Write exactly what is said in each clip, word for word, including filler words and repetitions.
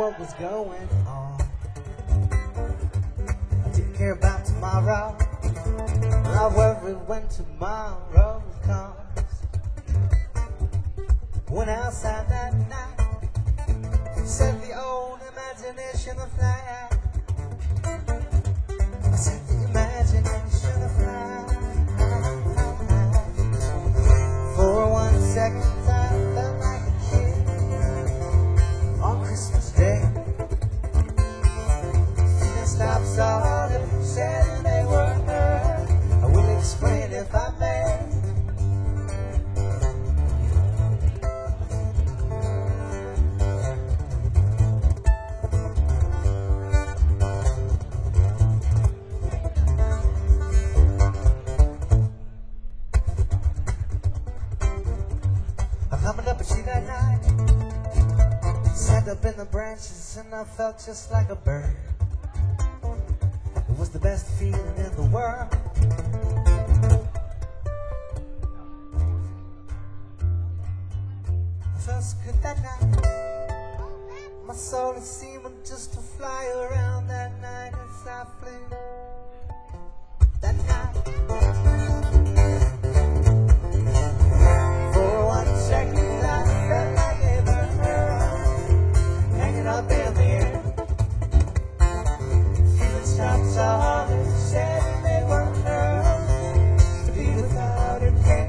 what was going on. I didn't care about tomorrow. I worried when tomorrow comes. Went outside that night, set the old imagination afire. Set the imagination afire. For one second I felt like a kid on Christmas Day. Seeing stops all that said and they were heard. I will explain if I may. I climbed up a tree that night, sat up in the branches, and I felt just like a bird. It was the best feeling in the world. I felt so good that night. My soul is seeming just to fly around that night as I flew. That night. For one second I felt like a bird hanging up in the air. Feeling stops all that said they were heard. To be without a care.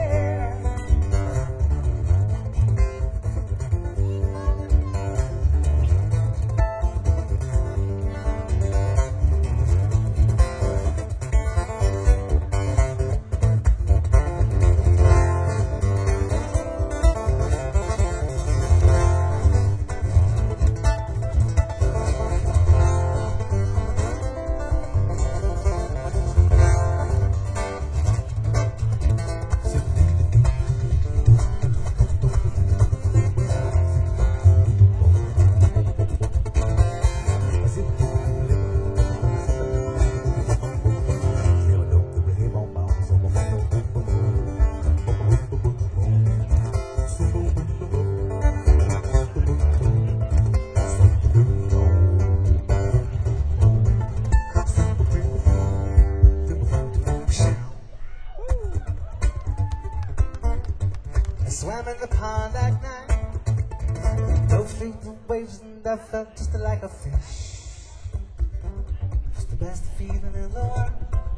I swam in the pond that night, dove through the waves, and I felt just like a fish. It's the best feeling in the world.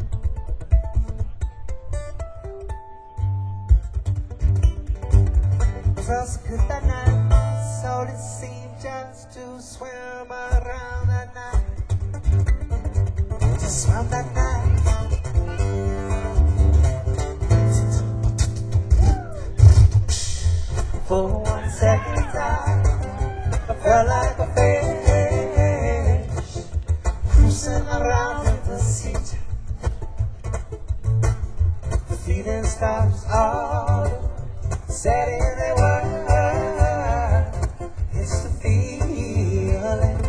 I felt so good that night, so it seemed just to swim around that night. Just swam that night. For one second I, I felt like a fish cruising around in the sea. The feeling stops all said in the word. It's the feeling.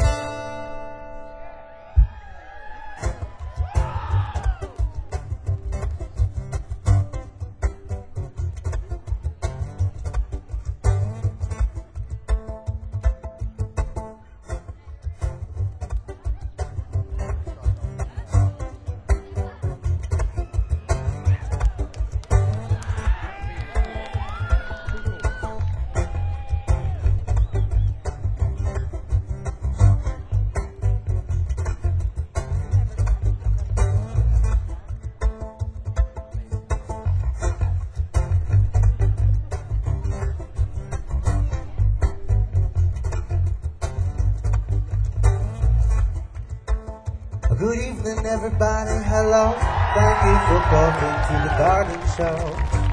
Good evening, everybody. Hello. Thank you for coming to the garden show.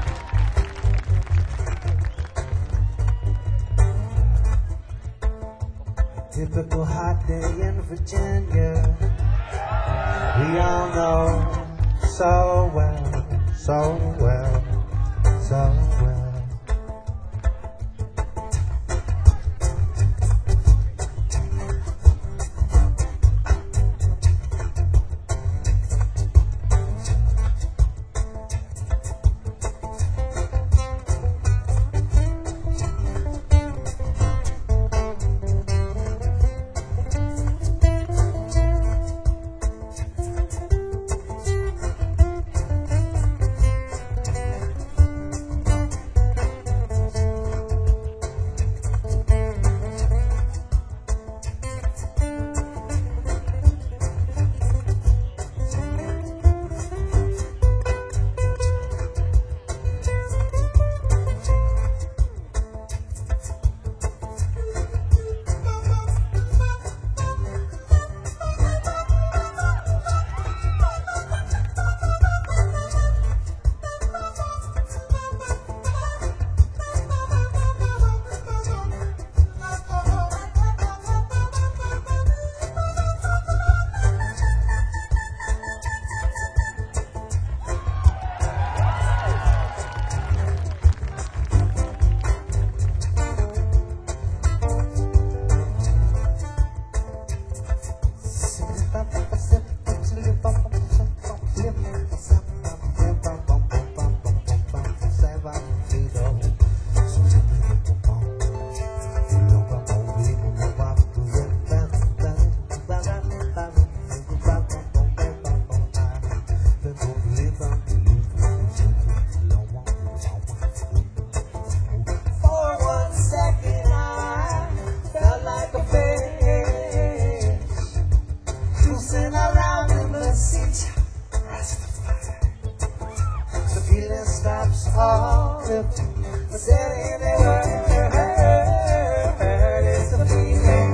A typical hot day in Virginia. We all know so well, so well, so well. lift. But said in the word, it's a feeling.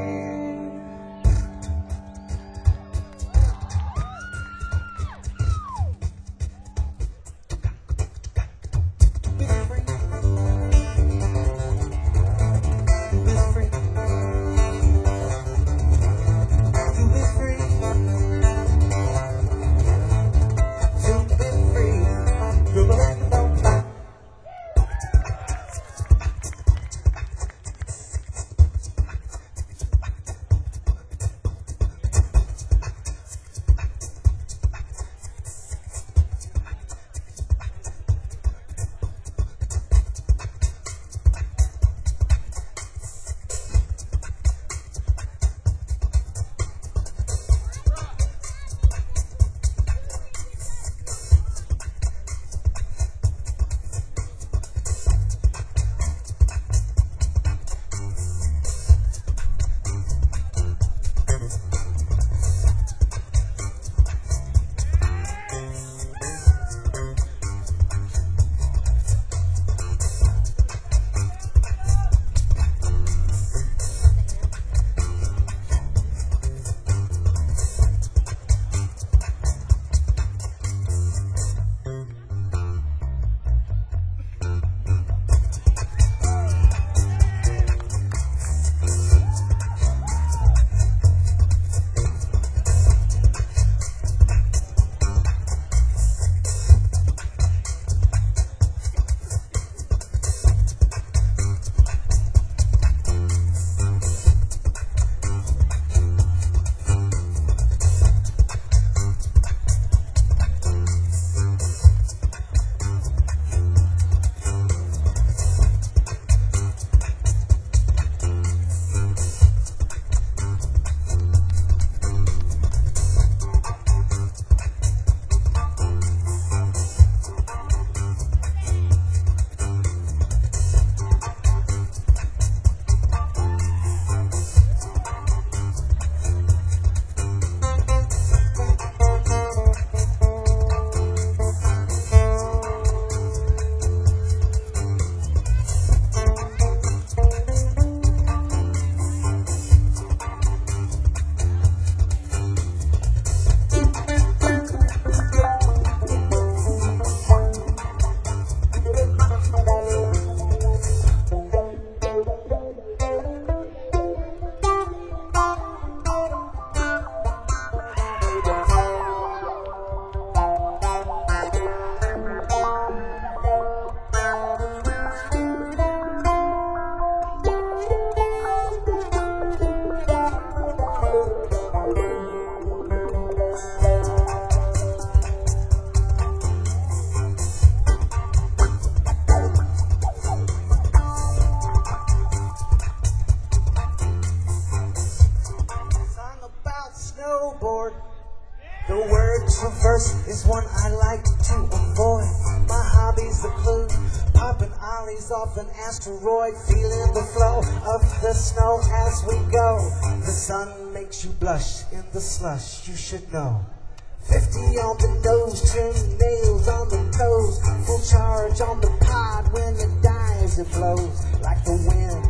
The word traverse is one I like to avoid. My hobby's the clue, popping ollies off an asteroid, feeling the flow of the snow as we go. The sun makes you blush in the slush, you should know. Fifty on the nose, turn nails on the toes, full charge on the pod. When it dies, it blows like the wind,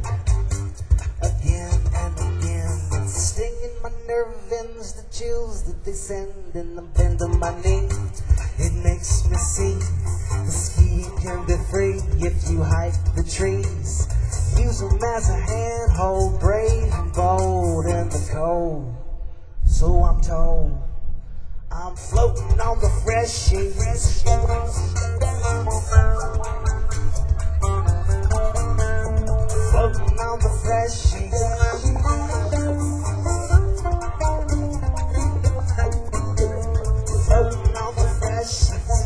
again and again. It's stinging my nerve ends, the chills that they send in the bend of my knee. It makes me see the ski can be free if you hike the trees. Use them as a handhold, brave and bold in the cold. So I'm told, I'm floating on the fresh sheets. Floating on the fresh sheets. Floating on the fresh sheets.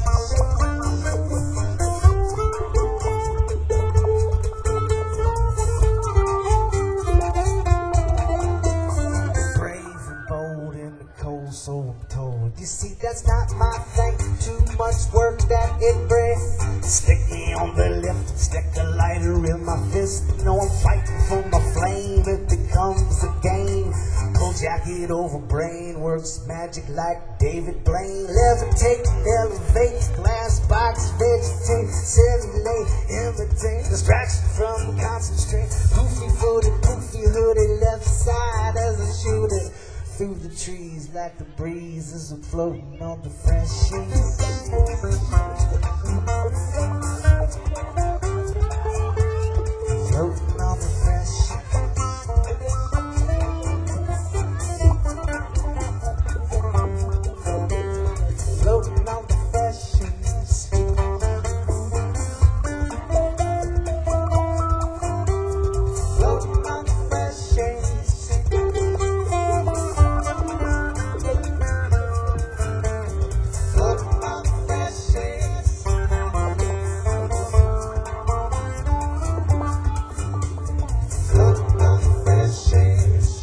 Brave and bold in the cold, so I'm told. You see, that's not my thing. Too much work that it brings. Stick me on the lift, stick a lighter in my fist. No, I'm fighting for my flame. It becomes a game. Pull jacket over brain, works magic like David Blaine. Levitate, elevate, glass box, vegetate, simulate, imitate, distraction from the concentrate. Goofy footed, goofy hooded, left side as I shoot it through the trees like the breeze as I'm floating on the fresh sheets. Floating on the fresh sheets. Floating on the fresh sheets. Floating on the fresh sheets. Floating on the fresh sheets. Floating on the fresh sheets.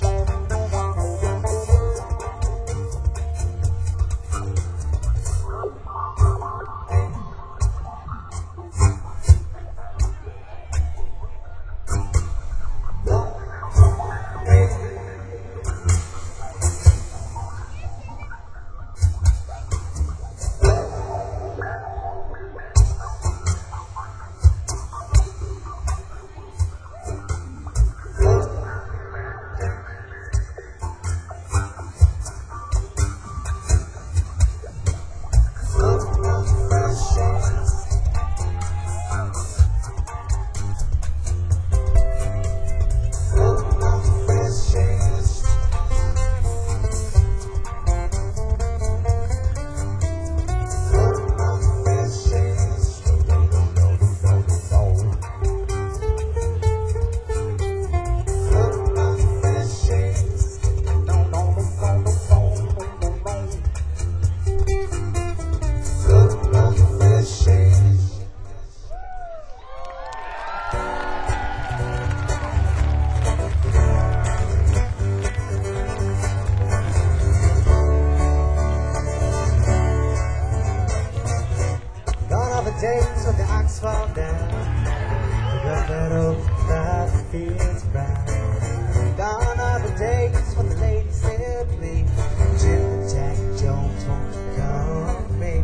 Days when the ox fall down, got that old life feels right. Gone are the days when the ladies said me, Jim and Jack Jones won't come with me.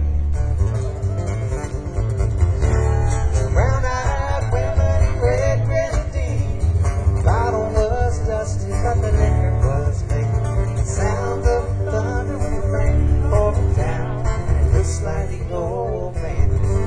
Brown-eyed women, red grenadine, bottle was dusty, but the liquor was clean. The sound of thunder and rain pouring down, and it looks like the old man.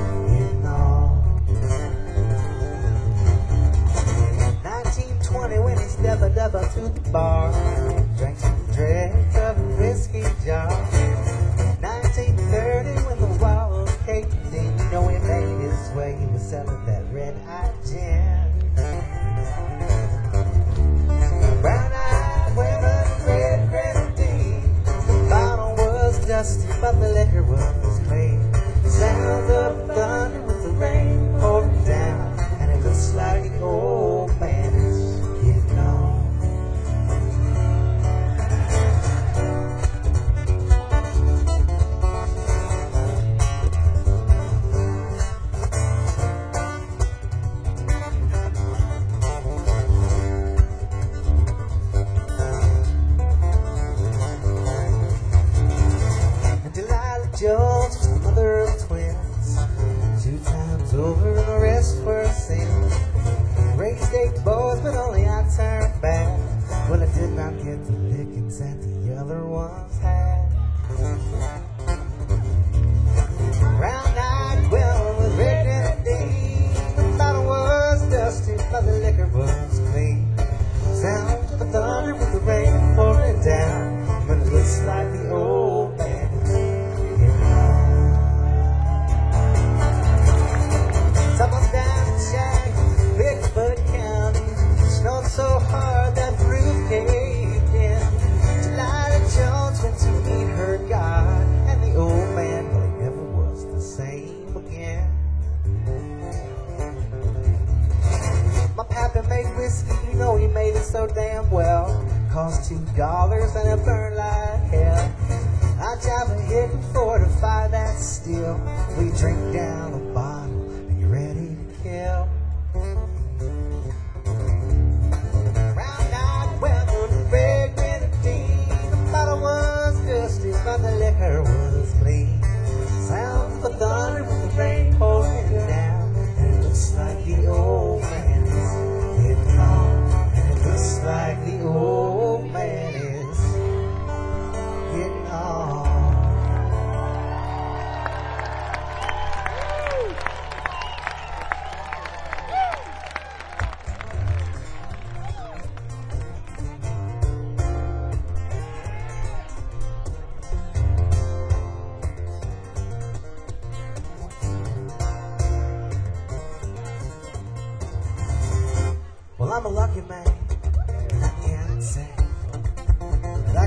nineteen twenty when he stepped up to the bar, drank some drink of a whiskey jar. nineteen thirty when the wall was caked in, you know he made his way, he was selling that red hot gin. Brown-eyed women, red grenadine, the bottle was dusty but the liquor was clean. The sound of thunder with the rain pouring down, and it looks like an old man is getting on. And Delilah Jones was the mother of twins, two times over and the rest were sin. Raised eight boys, but only I turned back when I did not get the lickings that the other ones had. Brown-eyed women with red grenadine, the bottle was dusty, but the liquor was clean. Sound of the thunder with the rain pouring down, but it looks like the old man is getting on. Someone's down the shack, Bigfoot County, snowed so hard that the roof caved in. Delilah Jones went to meet her God, and the old man really never was the same again. My pappy made whiskey, you know he made it so damn well. Cost two dollars and it burned like hell. I drive a hidden forty-five that's still. We drink down a bottle and you're ready to kill. Brown-eyed women, red grenadine,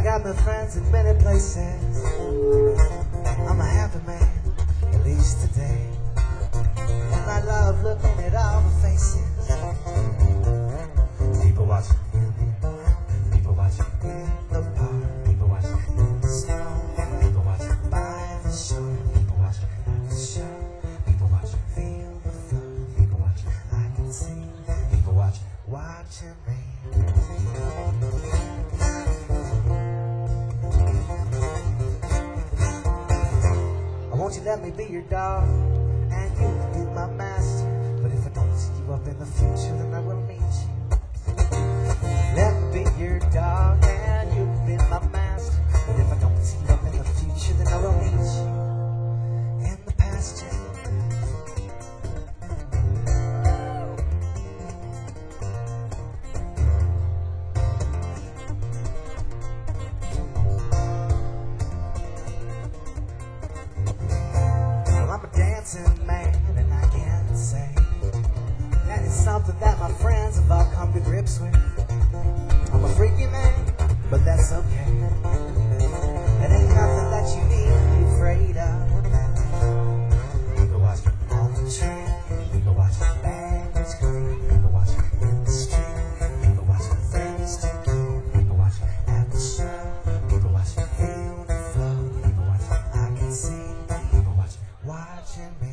got my friends in many places. I'm a happy man, at least today. And I love looking at all the faces. People watching in the bar, people watching in the park, people watching in the snow, people watching by the shore, people watching at the show, people watching feel the flow, people watching I can see, people watching, watching me. Won't you let me be your dog, and you be my master? But if I don't see you up in the future, then I will meet you. Let me be your dog, and you be my master. But if I don't see you up in the future, then I will meet you in the pasture. Man, and I can't say that it's something that my friends have all come to grips with. I'm a freaky man, but that's okay. It ain't nothing that you need to be afraid of. We go watch on the train, we go watch baggage claim, we go watch in the street, we go watch things to do, we go watch at the show, we go watch feel the flow, we go watch I can see, we go watch watching me.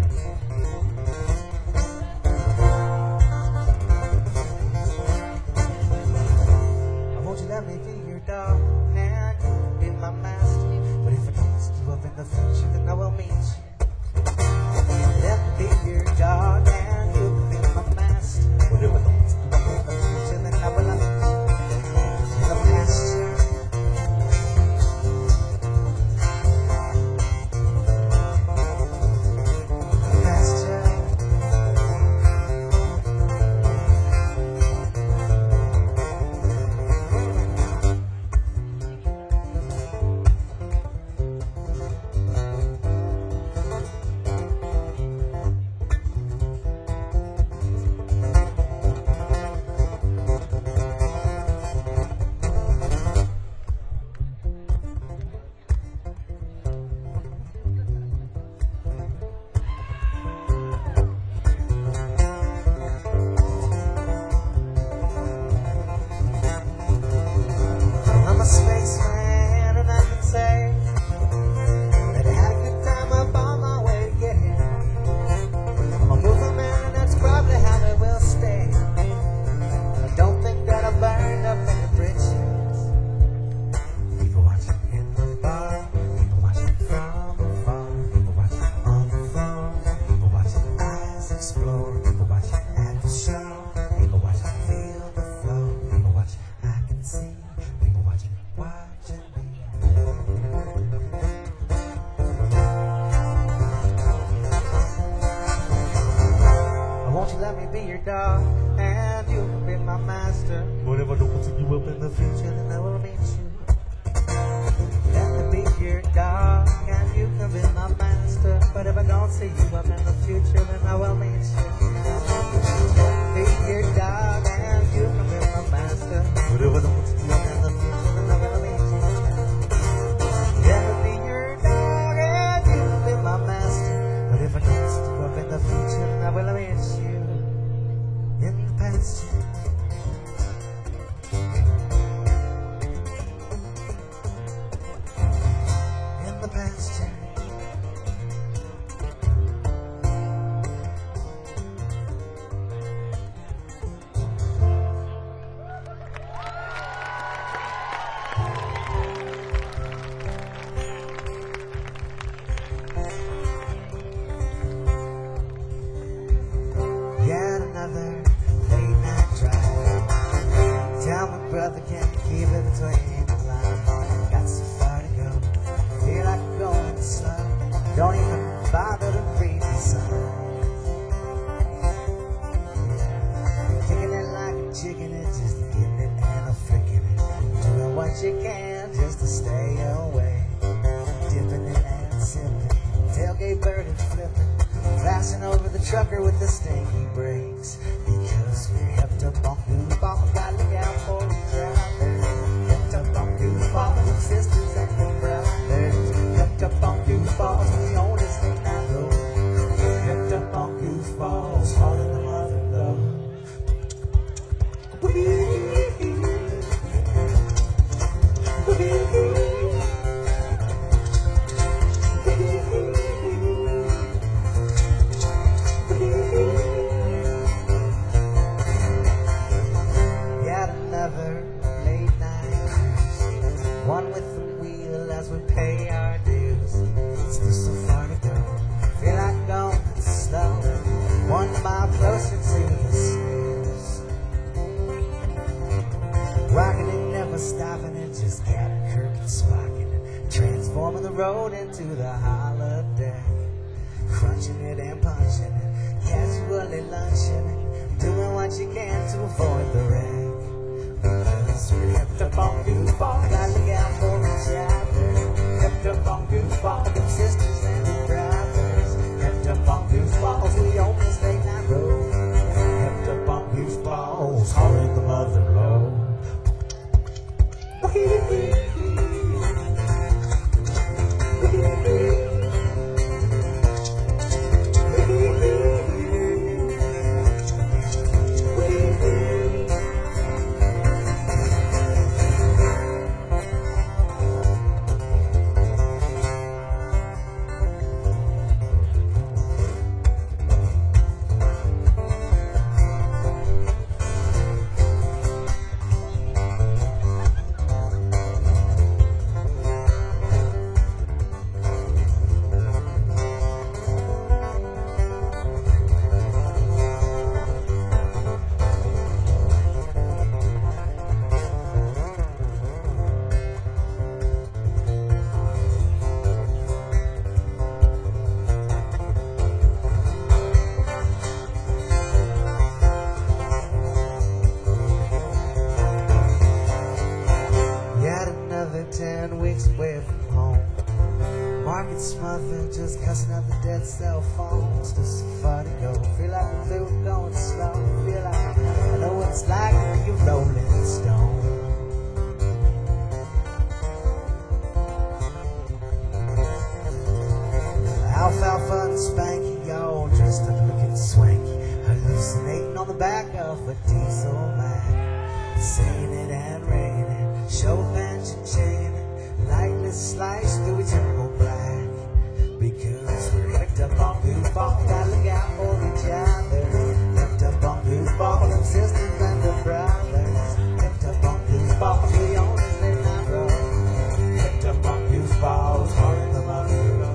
Won't you let me be your dog and you be my master? But if I don't see you up in the future, then I will meet you. Let me be your dog and you be my master. But if I don't see you up in the future, then I will meet you in the pasture. Let me be your dog, and you can be my master. But if I don't see you up in the future, then I will meet you. Let me be your dog, and you can be my master. But if I don't see you up in the future, then I will meet you. Be your dog, and you can be my master. But if I don't see you up in the future, then I will meet you. Let me be your dog, and you can be my master. But if I don't see you up in the future, then I will meet you in the pasture. In the pasture. Yet another late night drive. Tell my brother, can you keep it between the lines? Got so far to go, feel like I'm going slow. Don't even bother to read the signs. Kicking it like a chicken, it's just getting it and I'm flicking it. Doing what you can just to stay away. Dipping it and sipping, tailgate birdie flipping. Passing over the trucker with the stinky brakes. Because we're up to bump, goofball, gotta look out for each other. Up to bump, goofball. sparking, transforming the road into the holiday. Crunching it and punching it, casually lunching, doing what you can to avoid the wreck. Because we kept up on goofball, gotta look out for each other. Kept up on goofball, them sisters and the brothers. Kept up on goofballs, we on this late night road. Kept up on goofballs, hauling the mother low. Ten weeks away from home, market smothering, just cussing out the dead cell phones. Just so far to go, feel like the feel going slow. Feel like I know what it's like when you're rolling stone. Alfalfa and Spanky, y'all dressed up looking swanky, hallucinating on the back of a diesel man, saying it and raining, show bench and chain, lightly sliced through eternal black. Because we're hooked up on goofball, gotta look out for each other. Hooked up on goofball, them sisters and the brothers. Hooked up on goofball, we on the late night road. Hooked up on goofballs, hauling them up the road.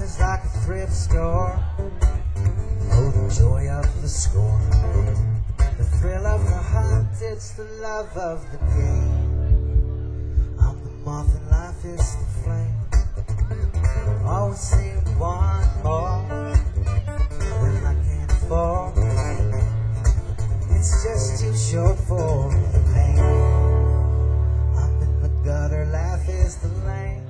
is like a thrift store. Oh, the joy of the score, the thrill of the hunt, it's the love of the game. I'm the moth and life is the flame. Always seem to want more than I can afford. It's just too short for the pain. I'm in the gutter, life is the lane.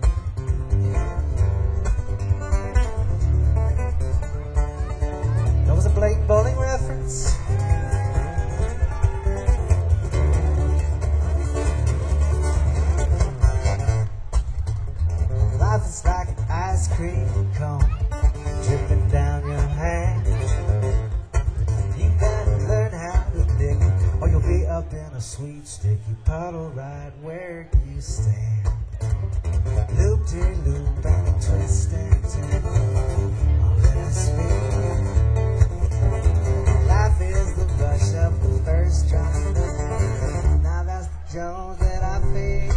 That was a Blake Bowling reference. Life is like an ice cream cone dripping down your hand. You gotta learn how to dig it, or you'll be up in a sweet sticky puddle right where you stand. Loop de loop and a twist and turn. All in a spin. Life is the rush of the first drop. Now that's the Jones that I feel.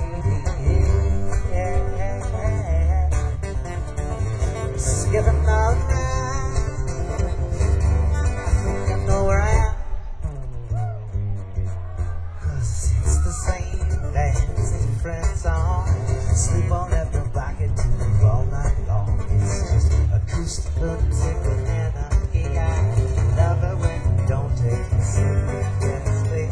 Yeah, yeah, yeah. Just give it all now. I think I know where I am. 'Cause it's the same dance, different song. Sleep on every rocket to you all night long. It's just acoustic, lunatic, and I love it when you don't take me seriously.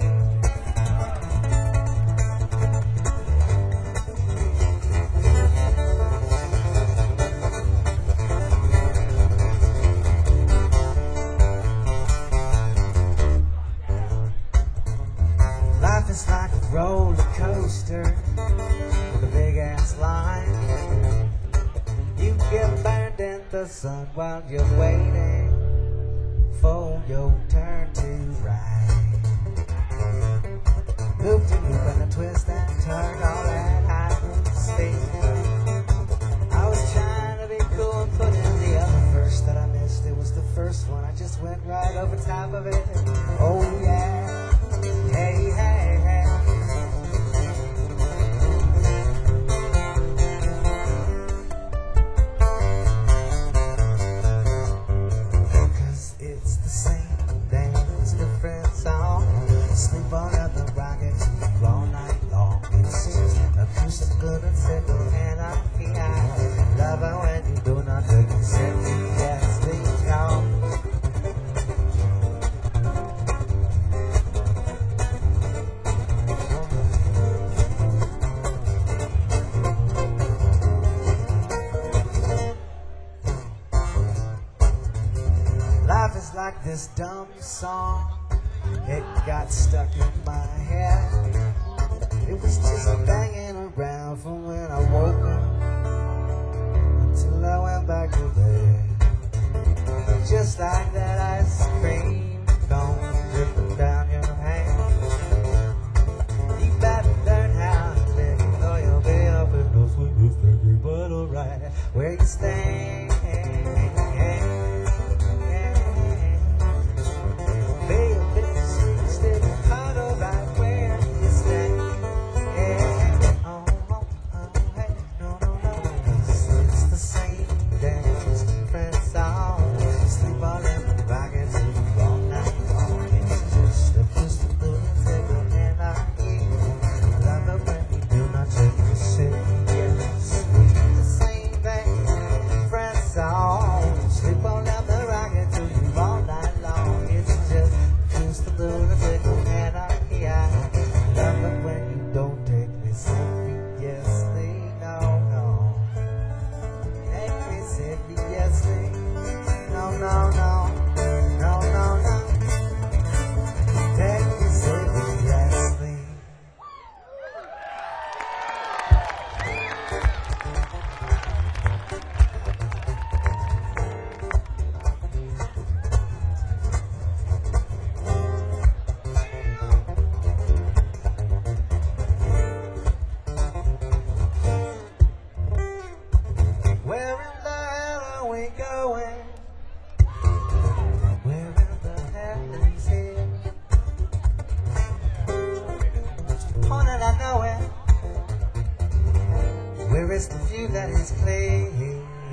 Life is like a roller coaster with a big ass line. You get burned in the sun while you're waiting for your turn to ride. Loop to loop and a twist and turn, all that hide and seek. I was trying to be cool and put in the other verse that I missed. It was the first one, I just went right over top of it. Oh yeah, hey, hey, hey. Cause it's the same dance, different song. Sleep on at the rocket all night long. It's just acoustic, good and simple, and I feel I love it when you do not take it seriously. No. Life is like this dumb song. It got stuck in my head. It was just banging around from when I woke up until I went back to bed. Just like that ice cream cone dripping down your hand. You better learn how to live it, or you'll be up in the sweet sticky puddle right where you stand. Where is the view that is clear?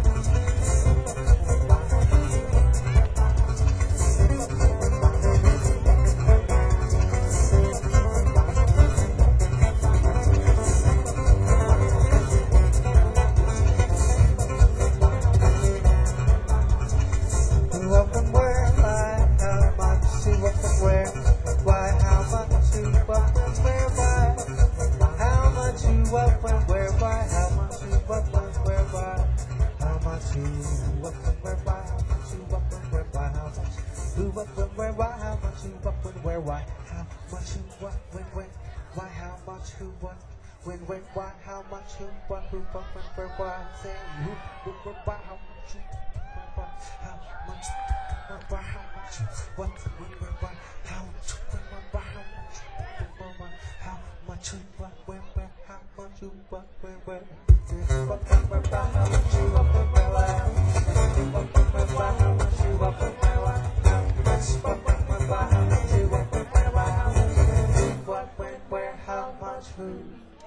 Who up and where, why, how much, who up and where, why, how much, who up and where, why, how much, who up and where, why, how much, who up and where, why, how much, who up and where, why, how much, who up and where, why, how much, who up and where, why, how much, who up and where, why, how much, who what, when, when, why, how much, who what, when, when, why, how much, who what, who up and where, why, say, who, who, who, why, how much, who, why, how much, why, how much, what, when, where, why, how much, when, why, how much, when, why, how much, who, what, when, where, how much, who, what, when, where, what, when, where, why, how much, who, what, when, where, why, what, when, where, why, how much, who, what, when, where, why, how much, what, when, where, why, how much, who, what, when, where, why, how much, what, when, where, how much. much hurt.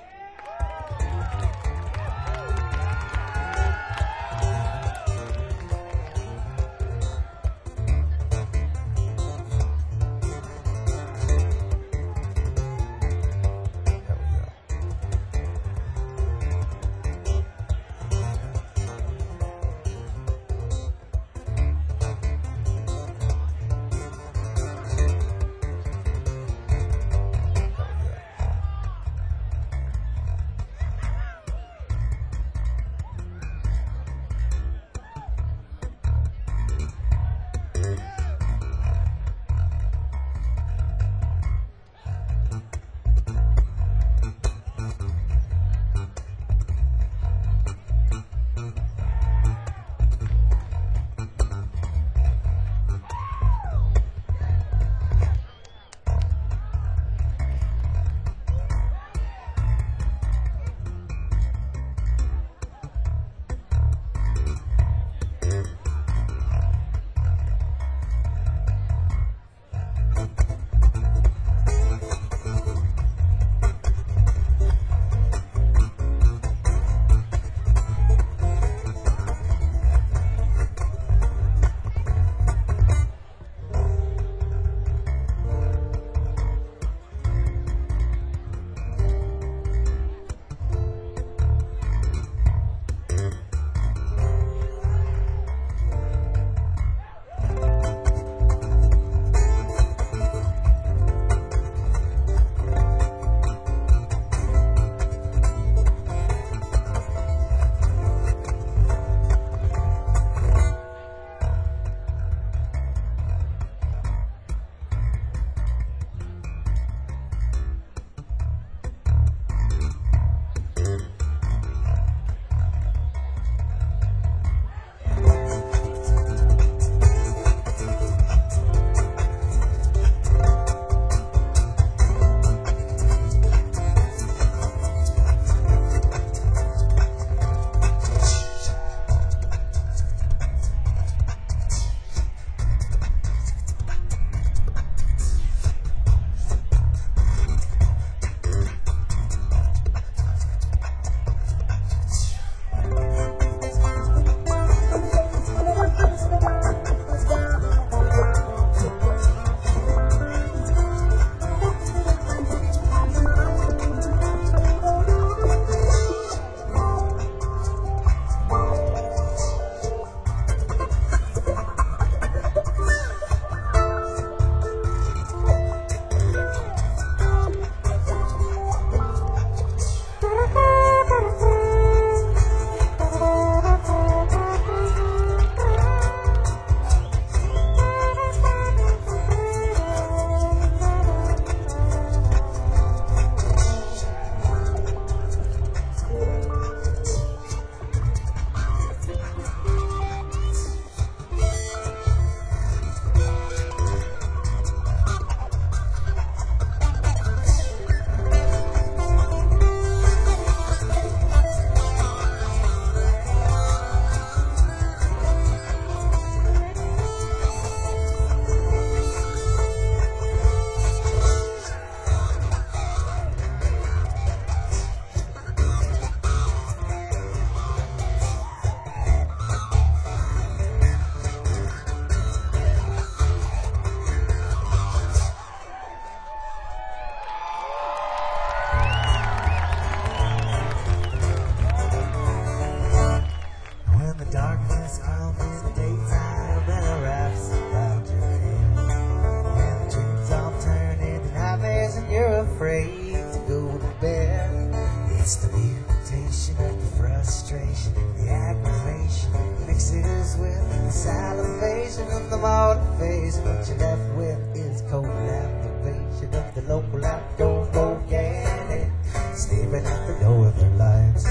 salivation and the motivation. What you're left with is cold activation of the local outdoor organic, sleeping at the door of their lives.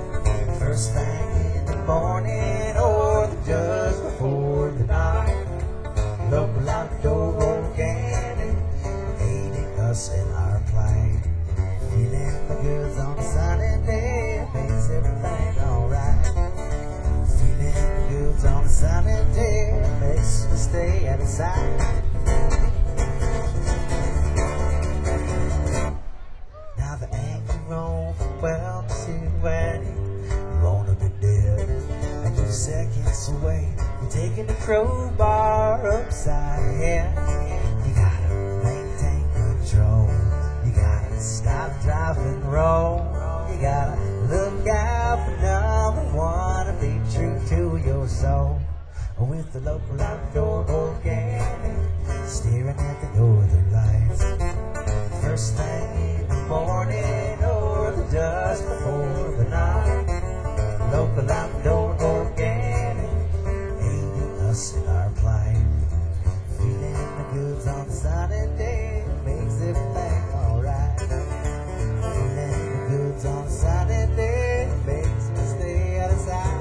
First thing in the morning or just before the night. Local outdoor organic, aiding us in our plight. Feeling the goods on a sunny day makes everything alright. Feeling the goods on a sunny day makes you stay out of sight. Now there ain't roam from well to city. You wanna be dead, and you're seconds away from taking the crowbar upside your head. You gotta maintain control. You gotta stop, drive, and roll. You gotta look out for number one and be true to your soul. With the local outdoor organic, staring at the northern lights. First thing in the morning or the dusk before the night. Local outdoor organic, aiding us in our plight. Feeling the goods on sunny day makes everything alright. Feeling the goods on sunny day makes me stay out of sight.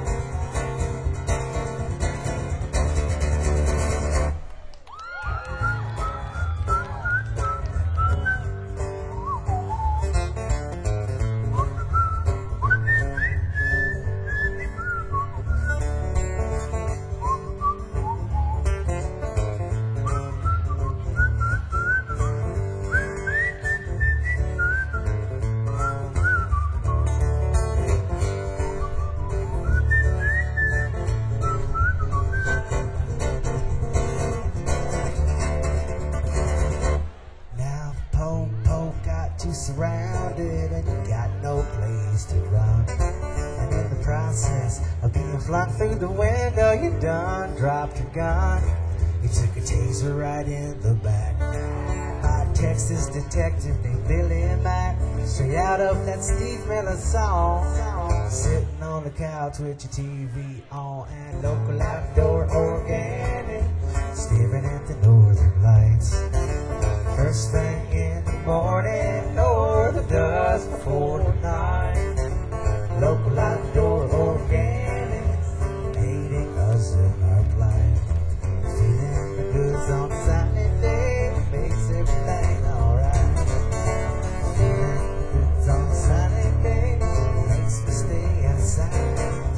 Surrounded and you got no place to run. And in the process of being flung through the window, you done dropped your gun. You took a taser right in the back. Hot Texas detective named Billy Mack, straight out of that Steve Miller song. Sitting on the couch with your T V on and local outdoor organic, staring at the northern lights. First thing in the morning or the dusk before the night. Local outdoor organic, aiding us in our plight. Feeling the goods on a sunny day makes everything alright. Feeling the goods on a sunny day makes me stay outside.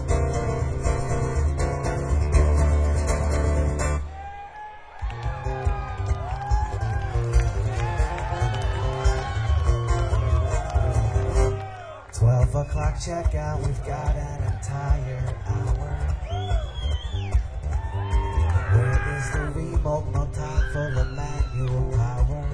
Twelve o'clock checkout, we've got an entire hour. Where is the remote? No time for the manual power.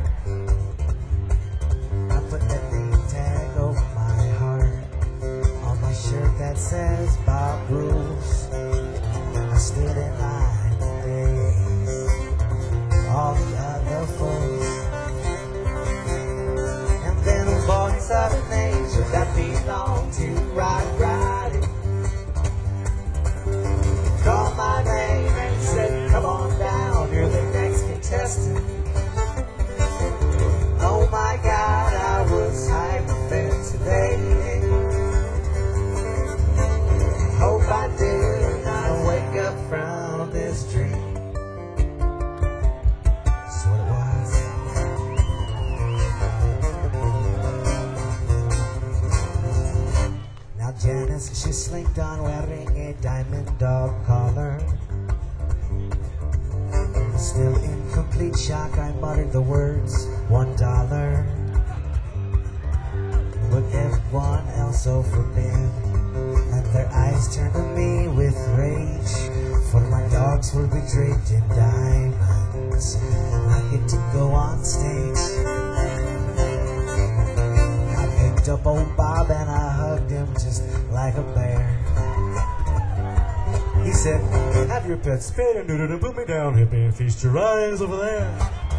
I put that name tag over my heart on my shirt that says Bob Bruce. I stood in line for days, all the other folks. And then a voice of an angel that belong to Ride Ride. Called my name and said, come on down, you're the next contestant. Oh my God, I was hyperventilating. Hope I did not wake up from this dream. That's what it was. Janice, she slinked on wearing a diamond dog collar. Still in complete shock, I muttered the words, one dollar. But everyone else overbid, and their eyes turned to me with rage. For my dogs will be draped in diamonds. I get to go on stage. Up old Bob and I hugged him just like a bear. He said, have your pet spit and neutered and put me down, hippie, and feast your eyes over there.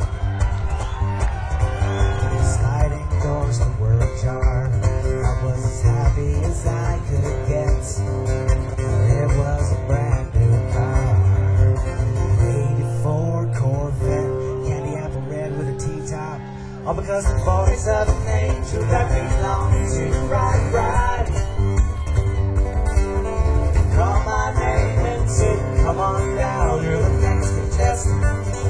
Sliding doors that were ajar, I was as happy as I could get. It was a brand new car, eighty-four Corvette, candy apple red with a T-top. All because the voice of an angel that belongs to Ride Ride. Call my name and said, come on down, you're the next contestant.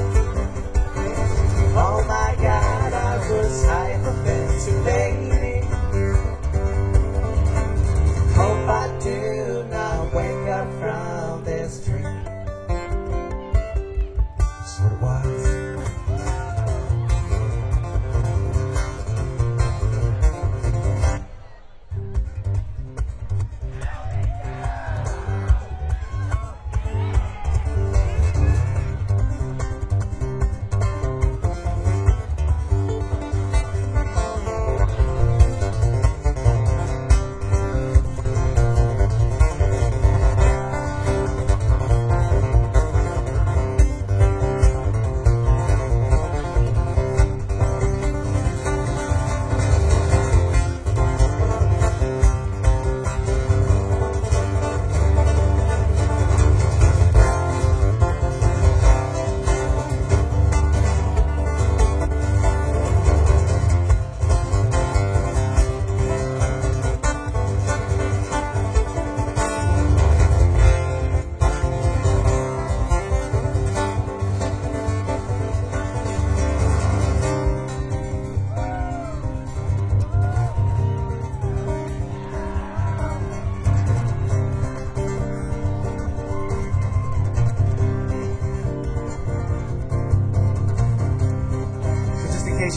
Oh my God, I was hyperventilating. Hope I do not wake up from this dream. That's what it was.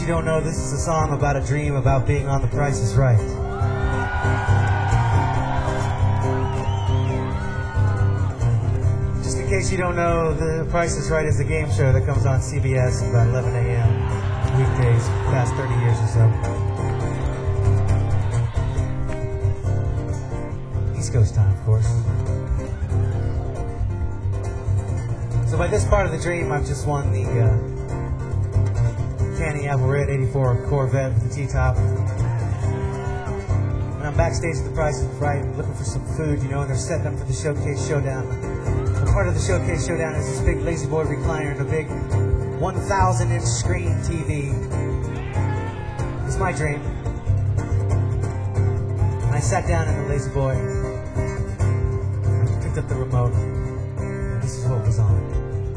you don't know, this is a song about a dream about being on The Price is Right. Just in case you don't know, The Price is Right is a game show that comes on C B S at about eleven a.m. weekdays, past thirty years or so. East Coast time, of course. So by this part of the dream, I've just won the uh, Canny Apple Red eighty-four Corvette with the T-top. And I'm backstage at The Price is Right, looking for some food, you know, and they're setting up for the Showcase Showdown. And part of the Showcase Showdown is this big Lazy Boy recliner and a big one thousand inch screen T V. It's my dream. And I sat down in the Lazy Boy, and I picked up the remote. This is what was on.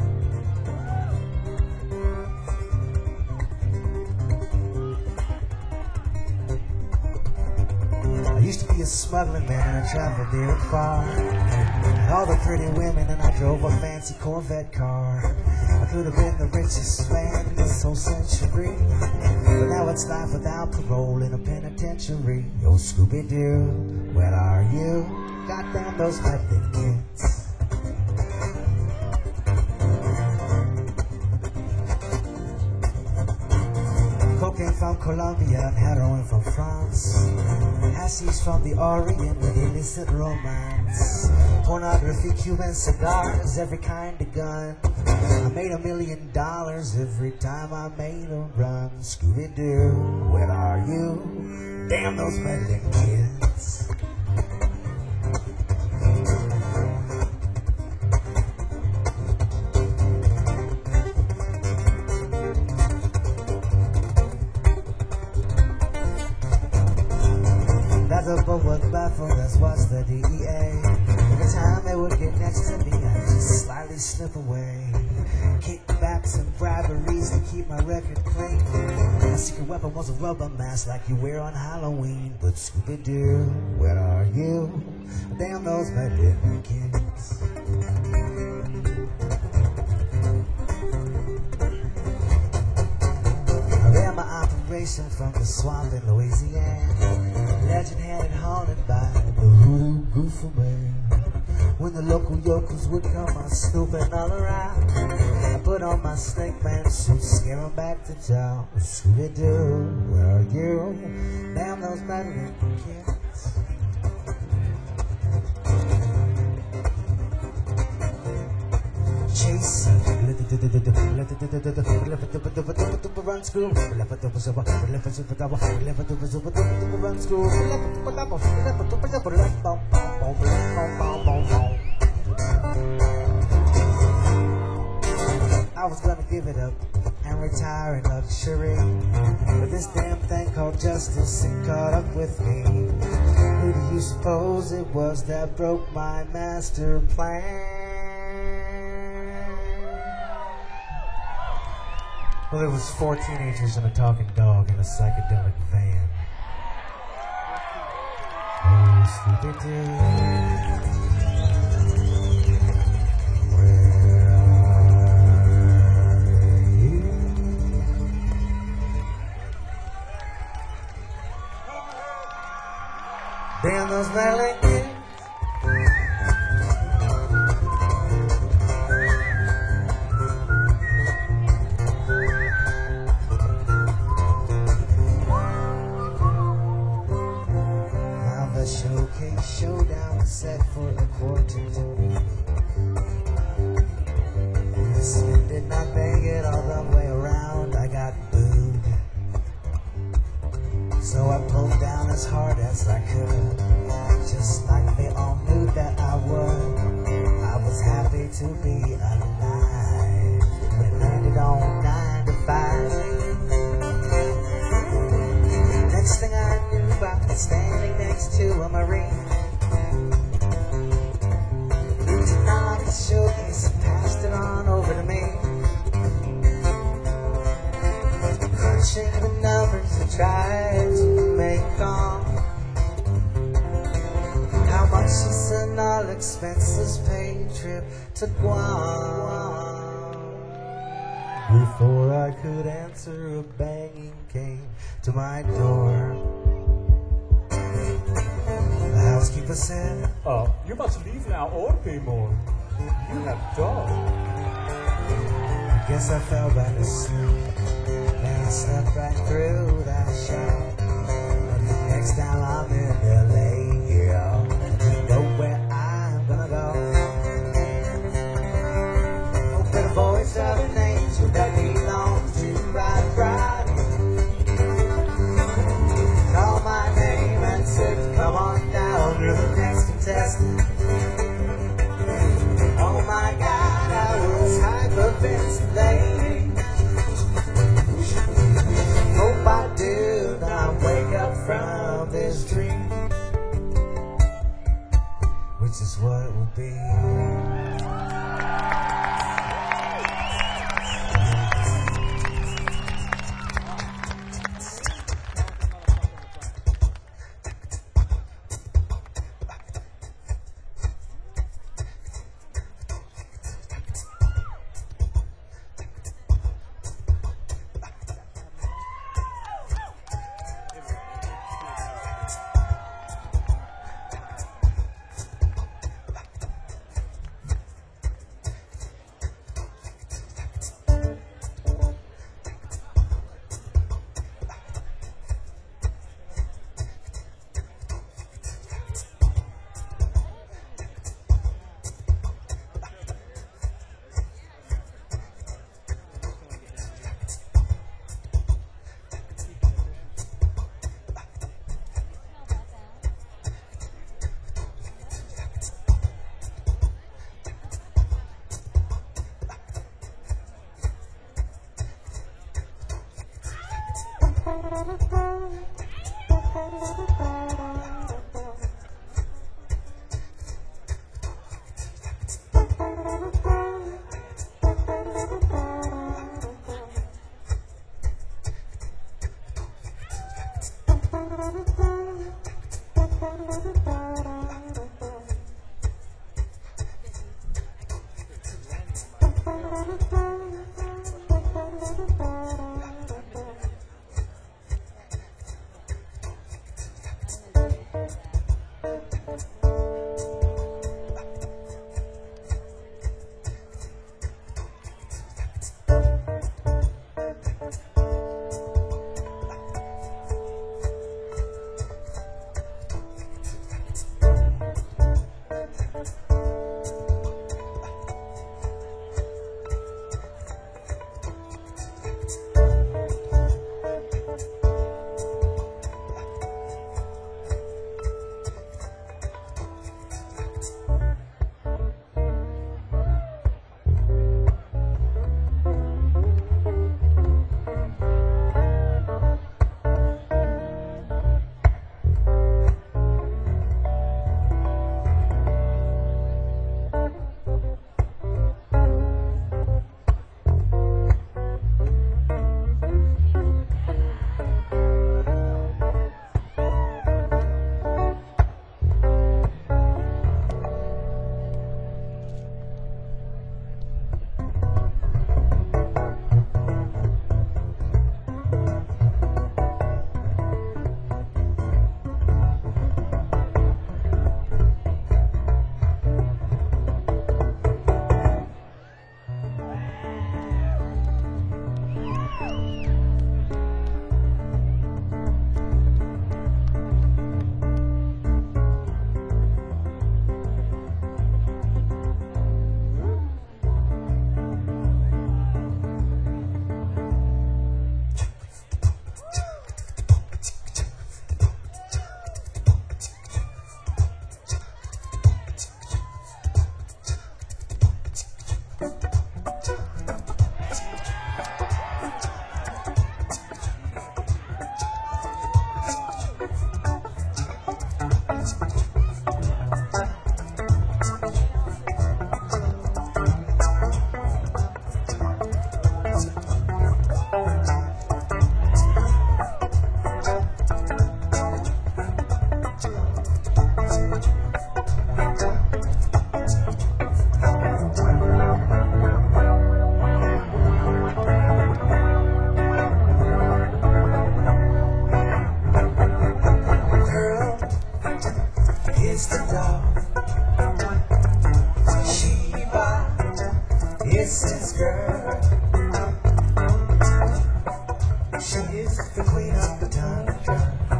I used to be a smuggling man and I traveled near and far. All the pretty women and I drove a fancy Corvette car. I could have been the richest man in this whole century, but now it's life without parole in a penitentiary. Yo, Scooby-Doo, where are you? Goddamn those meddling kids. Cocaine from Colombia and heroin from France. Hashish from the Orient with illicit romance. Pornography, Cuban cigars, every kind of gun. I made a million dollars every time I made a run. Scooby-Doo, where are you? Damn those meddling kids. The boat was baffled, that's what's the D E A. Every time they would get next to me, I'd just slightly slip away. Kickbacks and briberies to keep my record clean. My secret weapon was a rubber mask like you wear on Halloween. But Scooby-Doo, where are you? Damn those meddling kids. I ran my operation from the swamp in Louisiana. Legend had it haunted by the hoodoo goofy man. When the local yokels would come on snooping all around, I put on my snake man suit, scare them back to town. Scooby-Doo, where are you? Damn those meddling kids. Chase run school, run school. I was gonna give it up and retire in luxury, but this damn thing called justice it caught up with me. Who do you suppose it was that broke my master plan? Well, there was four teenagers and a talking dog in a psychedelic van. Oh, Scooby-Doo, where are you? Damn those meddling kids. Showcase Showdown set for a quarter to be. The spin did not bang it all the way around. I got booed, so I pulled down as hard as I could, just like they all knew that I would. I was happy to be alive and landed on nine to five. Next thing I knew, I was standing next to a Marine. Reaching on the showcase and passed it on over to me. Crunching the numbers and tried to make calm. How much is an all expenses paid trip to Guam? Before I could answer, a banging came to my door. The housekeeper said, Oh, you must leave now or pay more. You have dog. I guess I fell back asleep and I slept right through that shop. And the next time I'm in L A, yeah, you know where I'm gonna go. Open the voice of an angel that belongs to my bride. Call my name and said, come on down, you're the next contestant. Oh my God, I was hyperventilating. Hope I do not wake up from this dream, which is what it will be. He's the dog. Sheba is his girl. She is the queen of the tundra.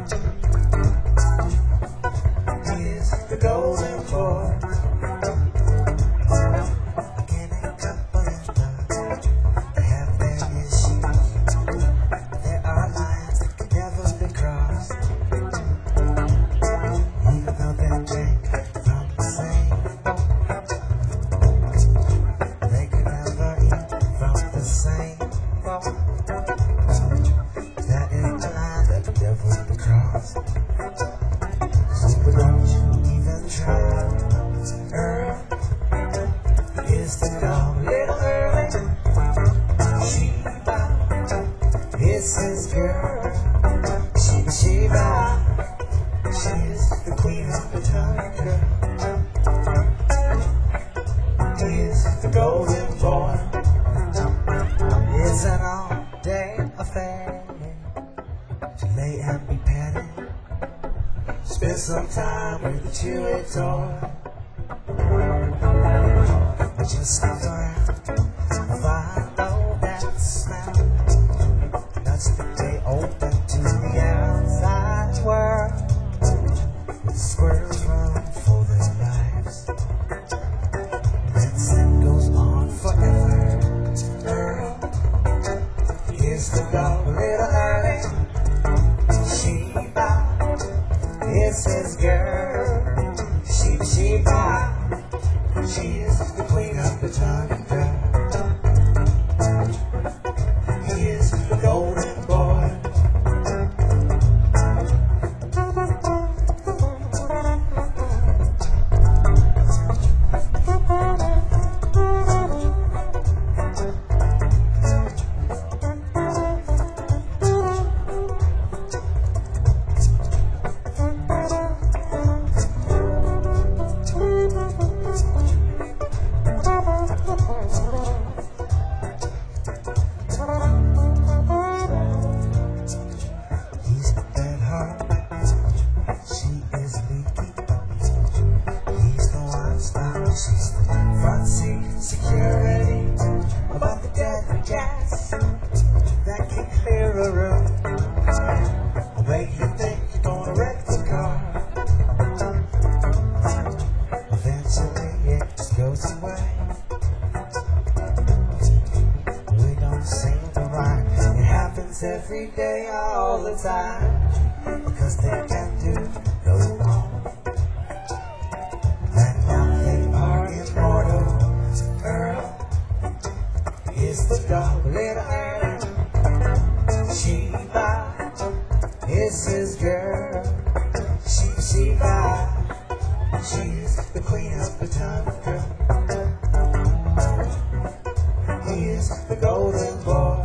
He is the golden boy. Again, a couple of dogs. They have their issues. There are lines that can never be crossed. Even though they're drink from the same bowl, they could never eat from the same bowl. That is the line that can never be crossed. So don't you even try. Earl is the dog, little Early. Sheba is his girl. Sheba, Sheba, she is the queen of the tundra. He is the golden boy. It's an all-day affair to lay and be petted. Spend some time with the chewy toy. But just snuff around, follow that smell. That's the day open to the outside world. With squirrels run for their lives. That scent goes on forever. Earl, here's the dog, little Early. Sheba is his girl. Sheba, Sheba, she is the queen of the tundra. He is the golden boy. He's at her, she is leaky. He's the one stop, she's the front seat security. About the deadly gas that can clear a room. The way you think you're gonna wreck the car. Eventually it just goes away. We don't seem to rhyme. It happens every day, all the time. Because they can do no wrong. And now they are immortal. Earl is the dog, little Earl. Sheba is his girl. Sheba, Sheba, she is the queen of the tundra. He is the golden boy.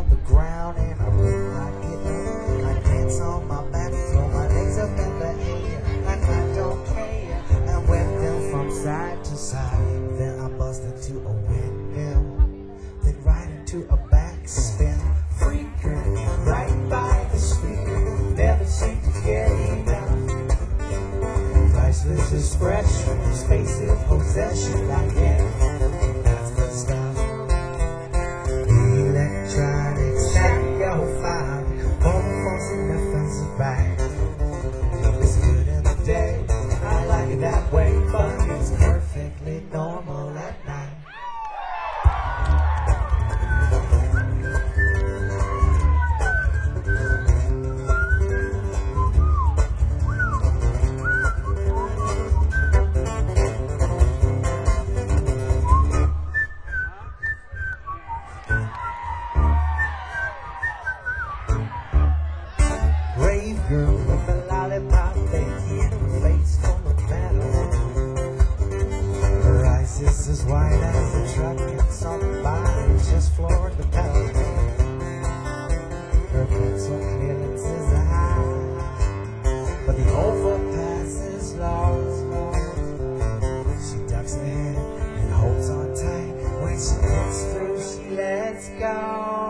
on the ground and I will not get up. I dance on my back, throw my legs up in the air, and I don't care. I whip them from side to side, then I bust into a windmill, then right into a backspin. Freaking right by the speaker, never seem to get enough. Priceless expression, space is possession, like yeah, that's the stuff. Electronic stereo five, homophones and references back. It's good in the day, I like it that way, but it's perfectly normal at night. Brave girl with a lollipop baby and her face full of metal. Her eyes is as wide as a truck and somebody just floored the pedal. Her pencil clearance is high, but the overpass is lost. She ducks her head and holds on tight. When she gets through, she lets go.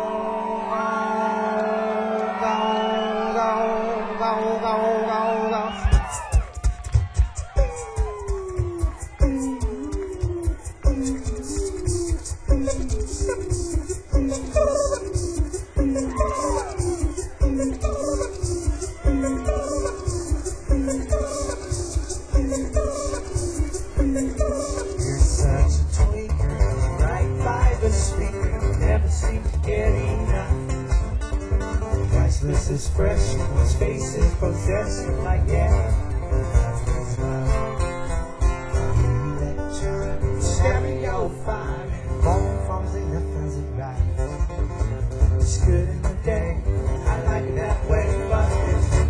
You're such a tweaker, right by the speaker, never seem to get enough. Priceless expression, space is possession, like yeah, that's what's love. Electronic stereo five, phone phones and nothing's right. It's good in the day, I like it that way, but it's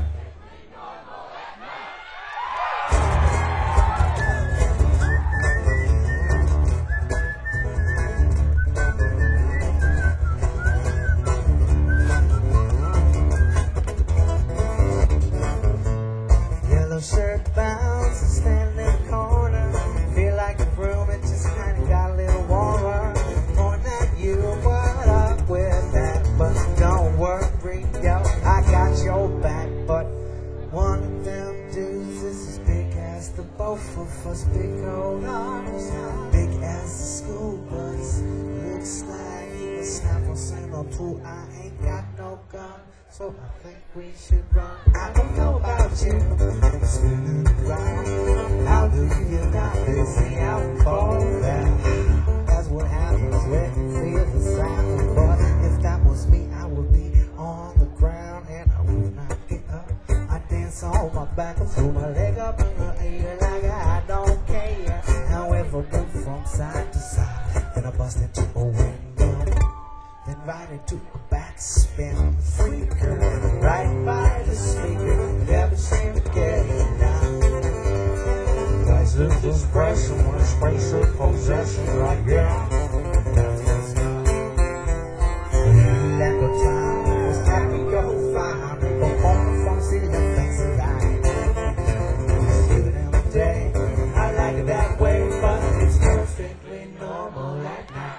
shirt bounce and stand in the corner. Feel like the room, it just kinda got a little warmer. Point at you, what up with that? But don't worry, yo, I got your back. But one of them dudes is as big as the both of us, big old arms, big as the school bus. Looks like he can snap on Saint or two. I ain't got no gun, so I think we should run. I don't know about you, spinning around. How do you not busy out for that? That's what happens when you feel the sound. But if that was me, I would be on the ground and I would not get up. I dance on my back and throw my leg up in the air like I don't care. However, move from side to side, then I bust into a window, then right into a backspin. Freaker, right by the speaker, never seem to get enough. Priceless expression, one space of possession, like yeah, that's what's up. Let the time was happy, you'll find, but all the fun, see the things that I it's good in the day, I like it that way, but it's perfectly normal at night.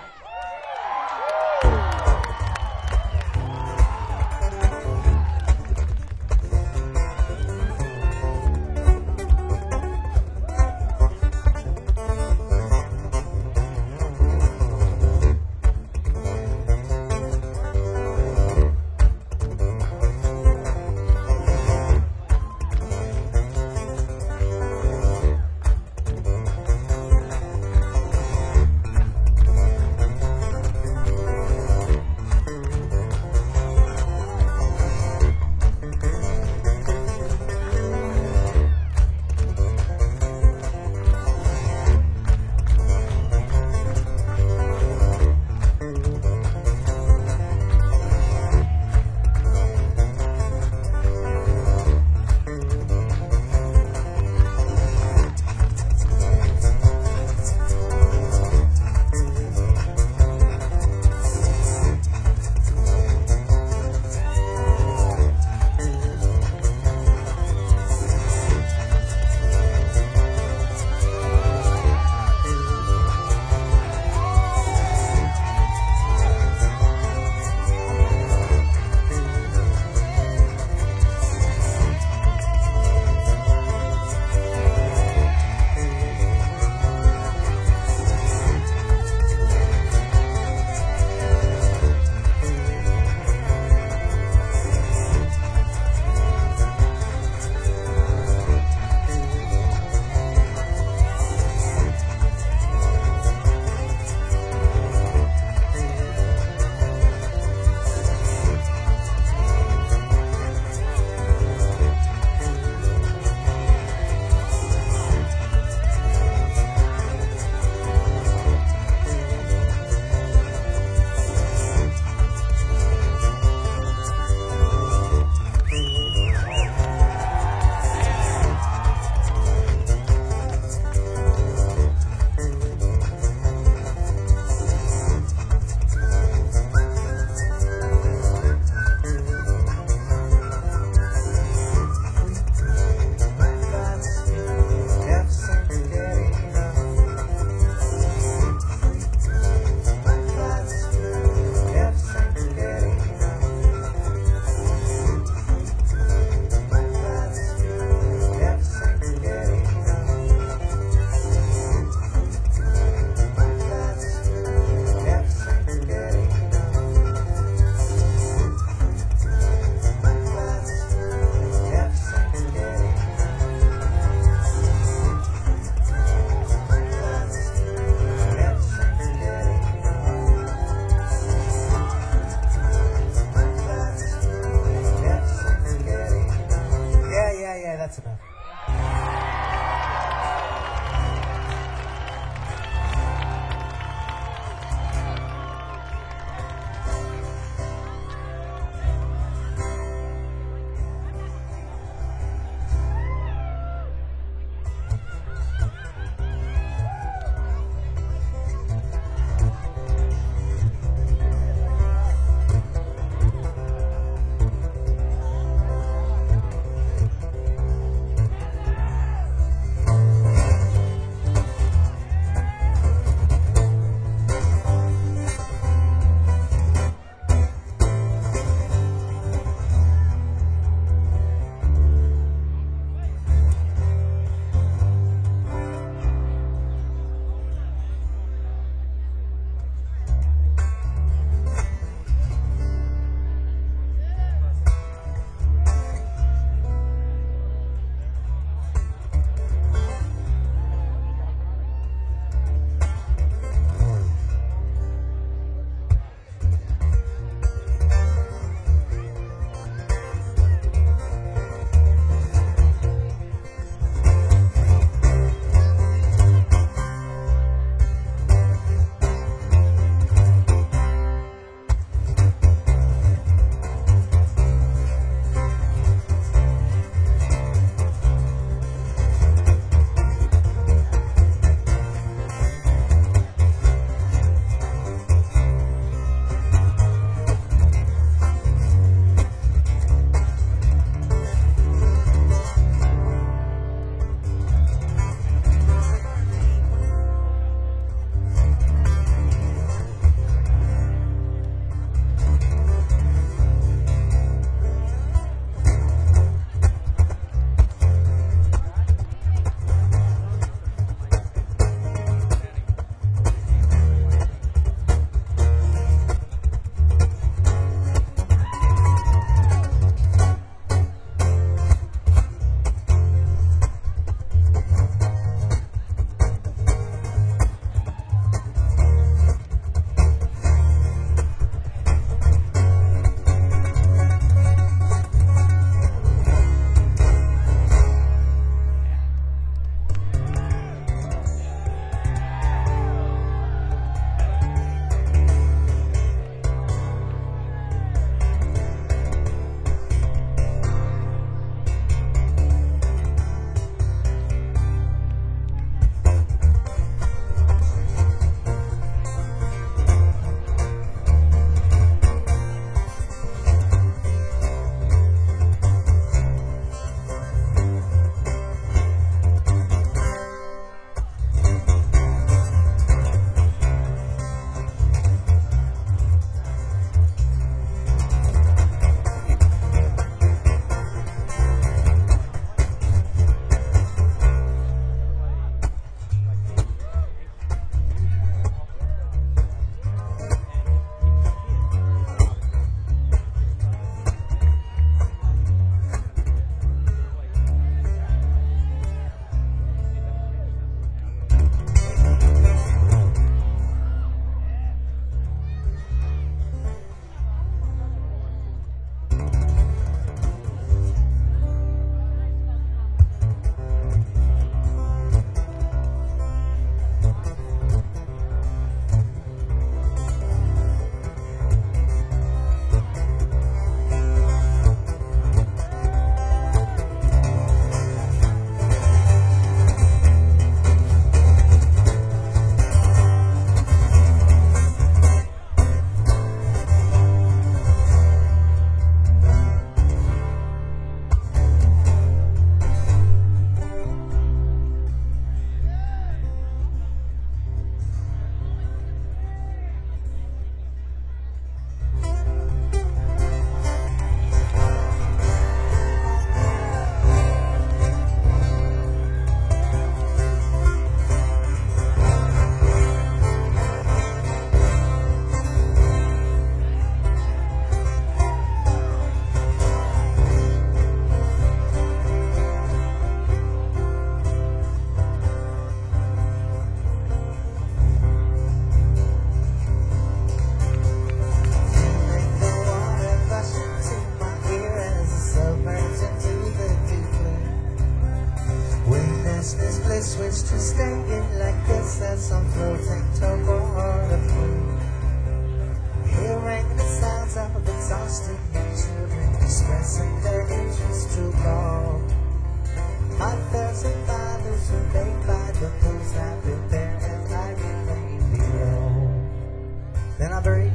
toward the moon. Hearing the sounds of exhausted young children expressing their interest to go. Mothers and fathers who lay by the pools that prepare and I remain below. Then I breathe.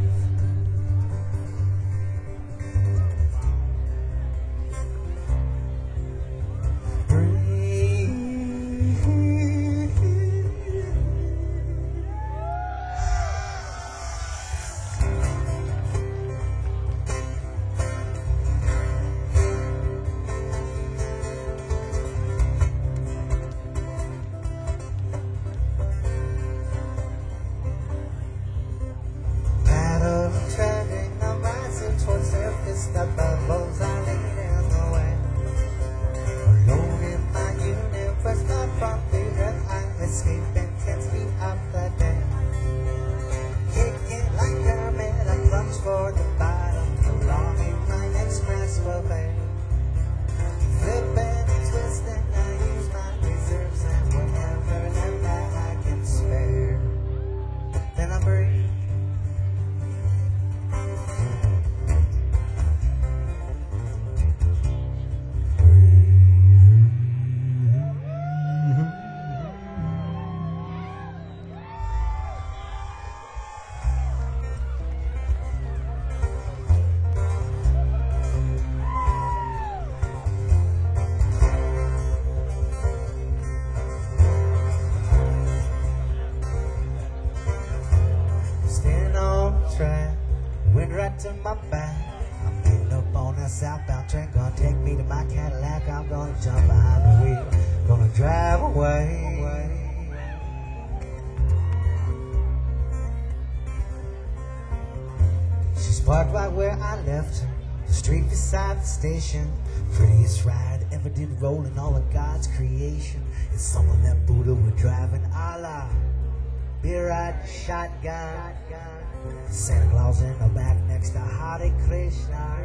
The bubbles are leading the way. Alone in my universe, not from the earth, I'm escaping ten feet off the deck. Kicking like Kermit, I plunge for the bottom, prolonging my next graceful way. Flipping and twisting, I use my reserves, and whenever and that I can spare, then I breathe. Wind right to my back. I'm getting up on that southbound train, gonna take me to my Cadillac. I'm gonna jump behind the wheel, gonna drive away. She's parked right where I left her, the street beside the station. Prettiest ride ever did roll in all of God's creation. It's someone that Buddha was driving a la beer riding shotgun. Santa Claus in the back next to Hare Krishna.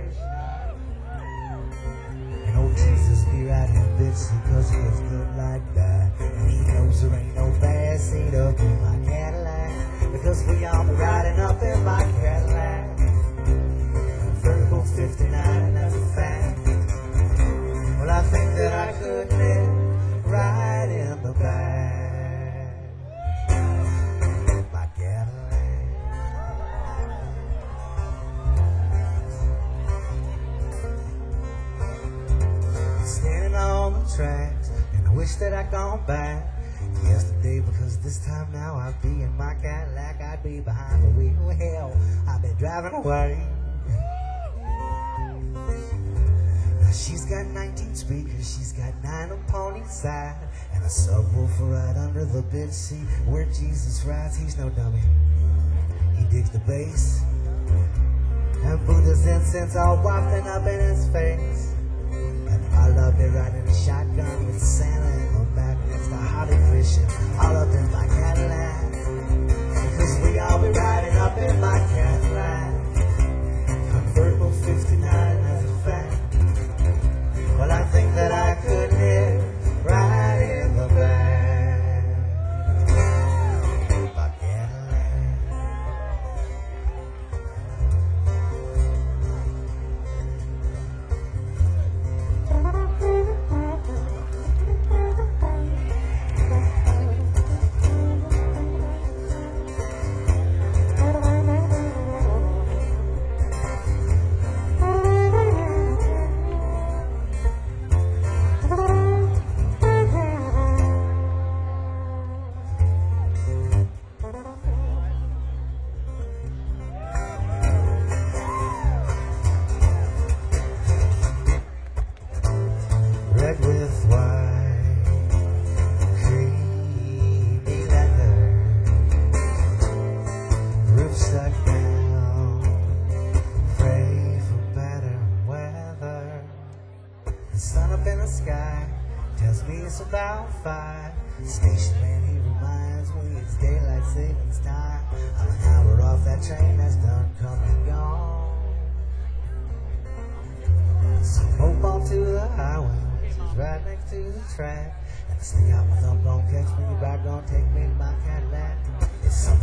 And old Jesus be riding Bitsy cause he was good like that. And he knows there ain't no bad seat up in my Cadillac, because we all be riding up in my Cadillac. Vertical fifty-nine, and that's a fact. Well, I think that I could live right in the back. My Cadillac. Standing on the tracks, and I wish that I'd gone back yesterday, because this time now I'd be in my Cadillac. I'd be behind the wheel. Hell, I've been driving away. She's got nineteen speakers, she's got nine on pony side, and a subwoofer right under the bed seat where Jesus rides. He's no dummy, he digs the bass, and Buddha's incense all wafting up in his face. I love it riding a shotgun with Santa in my back next to Hare Krishna, all up in my Cadillac, because we all be riding up in my Cadillac. Convertible fifty-nine, as a fact. Well, I think that I could live right in the back. My Cadillac. Sky tells me it's about five. Station man, he reminds me it's daylight savings time. I'm an hour off that train that's done come and gone. So hope on to the highway, which is right next to the track. And I stick out my thumb, gon' catch me back, gon' take me to my Cadillac. It's something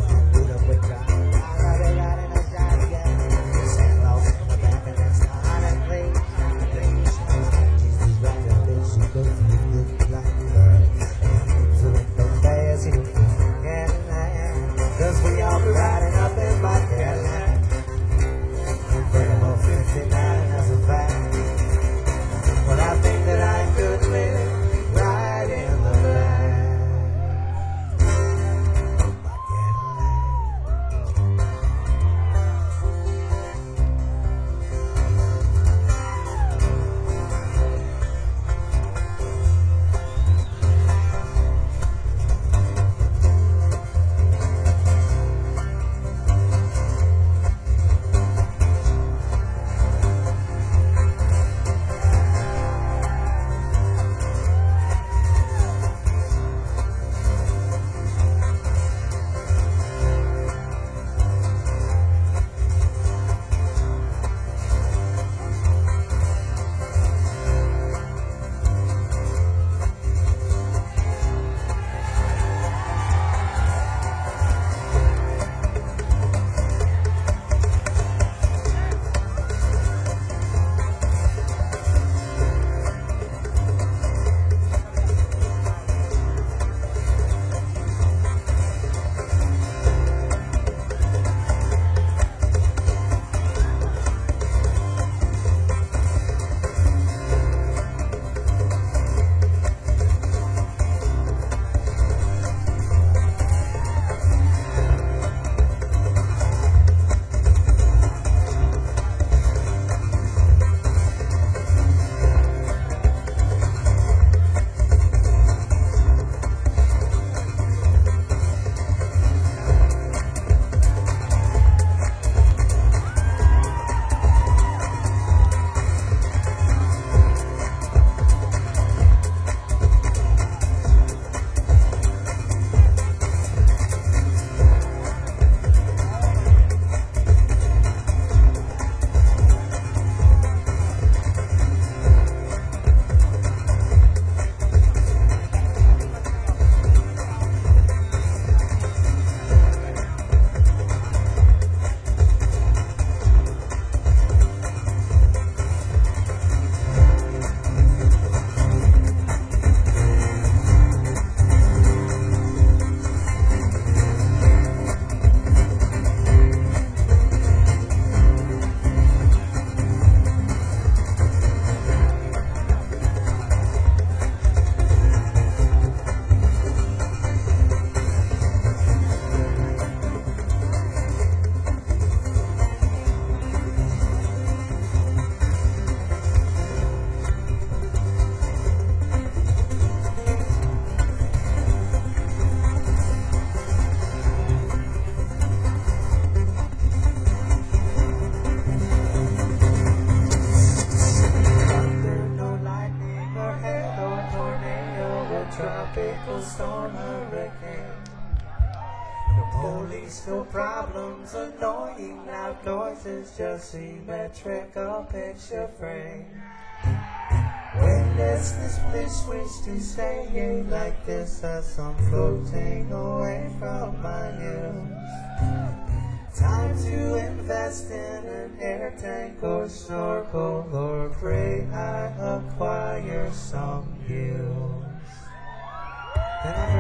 Police, no problems, annoying loud noises, just symmetrical picture frame. When does this bliss wish to stay like this as I'm floating away from my youth? Time to invest in an air tank or snorkel, or pray I acquire some use. Then I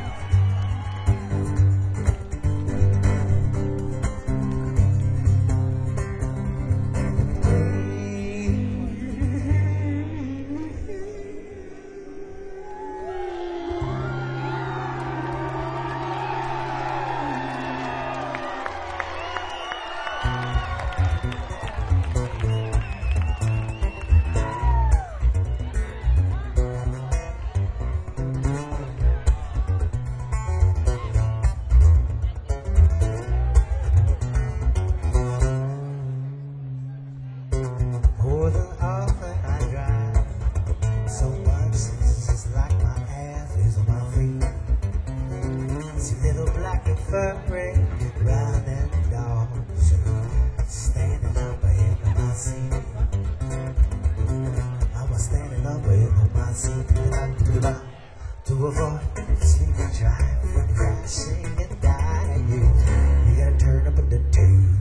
more than often I drive so much it's just like my ass is on my feet. See little black and furry round and dogs standing up ahead of my seat. I was standing up ahead of my seat to avoid sleeping drive from crashing and dying. You gotta turn up the tube.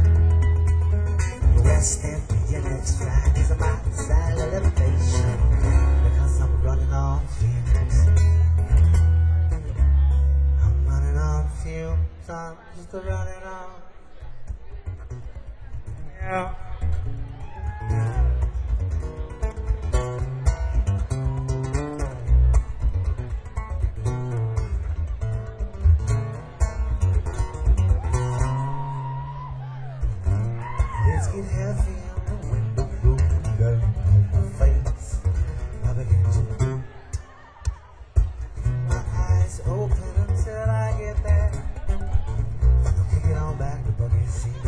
West End, your next flight is a outside elevation because I'm running on fumes. I'm running on fumes, I'm just running on. Yeah. Let's get heavy on the window, roll down my face. I begin to boot. My eyes open until I get there. I'll kick it on back to buggy seat.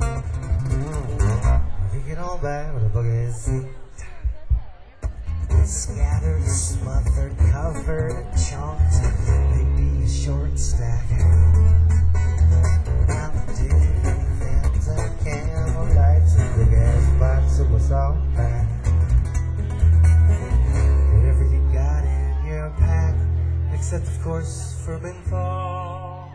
I'll kick it on back to the buggy seat. Scattered, smothered, covered, chunked. Maybe a short stack. I'm doing things I can't. Lights and the gas box, it was all back. Whatever you got in your pack, except of course for menthol.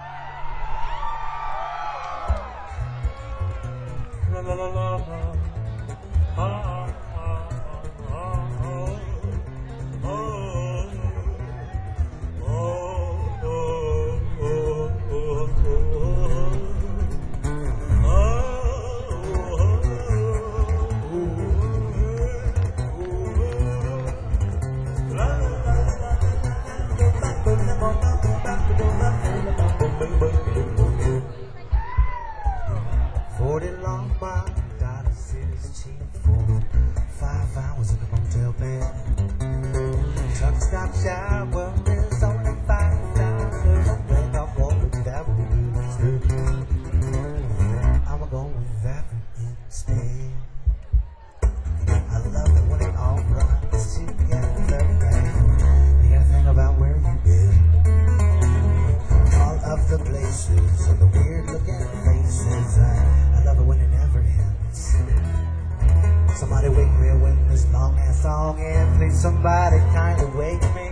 La la la la la. Ah, ah, ah, ah, oh, oh, oh, oh, oh, oh, Forty long mile, dollar city's cheap for five hours in the motel bed. Truck stop shower is only five dollars. I'm glad I'm going with that one instead. I'ma go with that one instead. I love it when it all runs together. You gotta think about where you've been. All of the places and the weird looking faces. I, I love it when it never ends. Somebody wake me when this long ass song ends. Please somebody kinda wake me.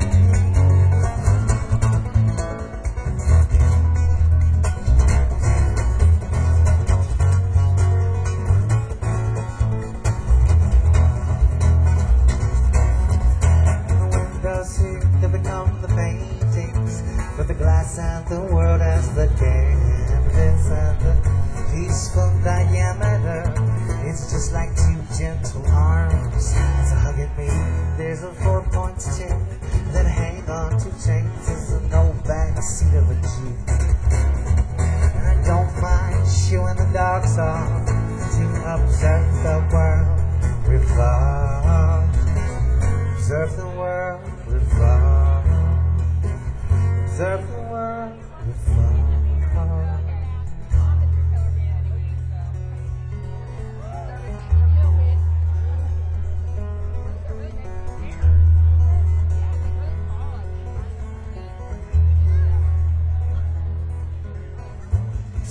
The windows seem to become the paintings, but the glass and the world as the canvas and the peaceful diameter. It's just like two gentle arms. So hugging me, there's a four-point stick that hang on to chains. It's a no back seat of a Jeep. And I don't mind shooing the dogs off to observe the world revolve. Observe the world revolve. Observe the world revolve.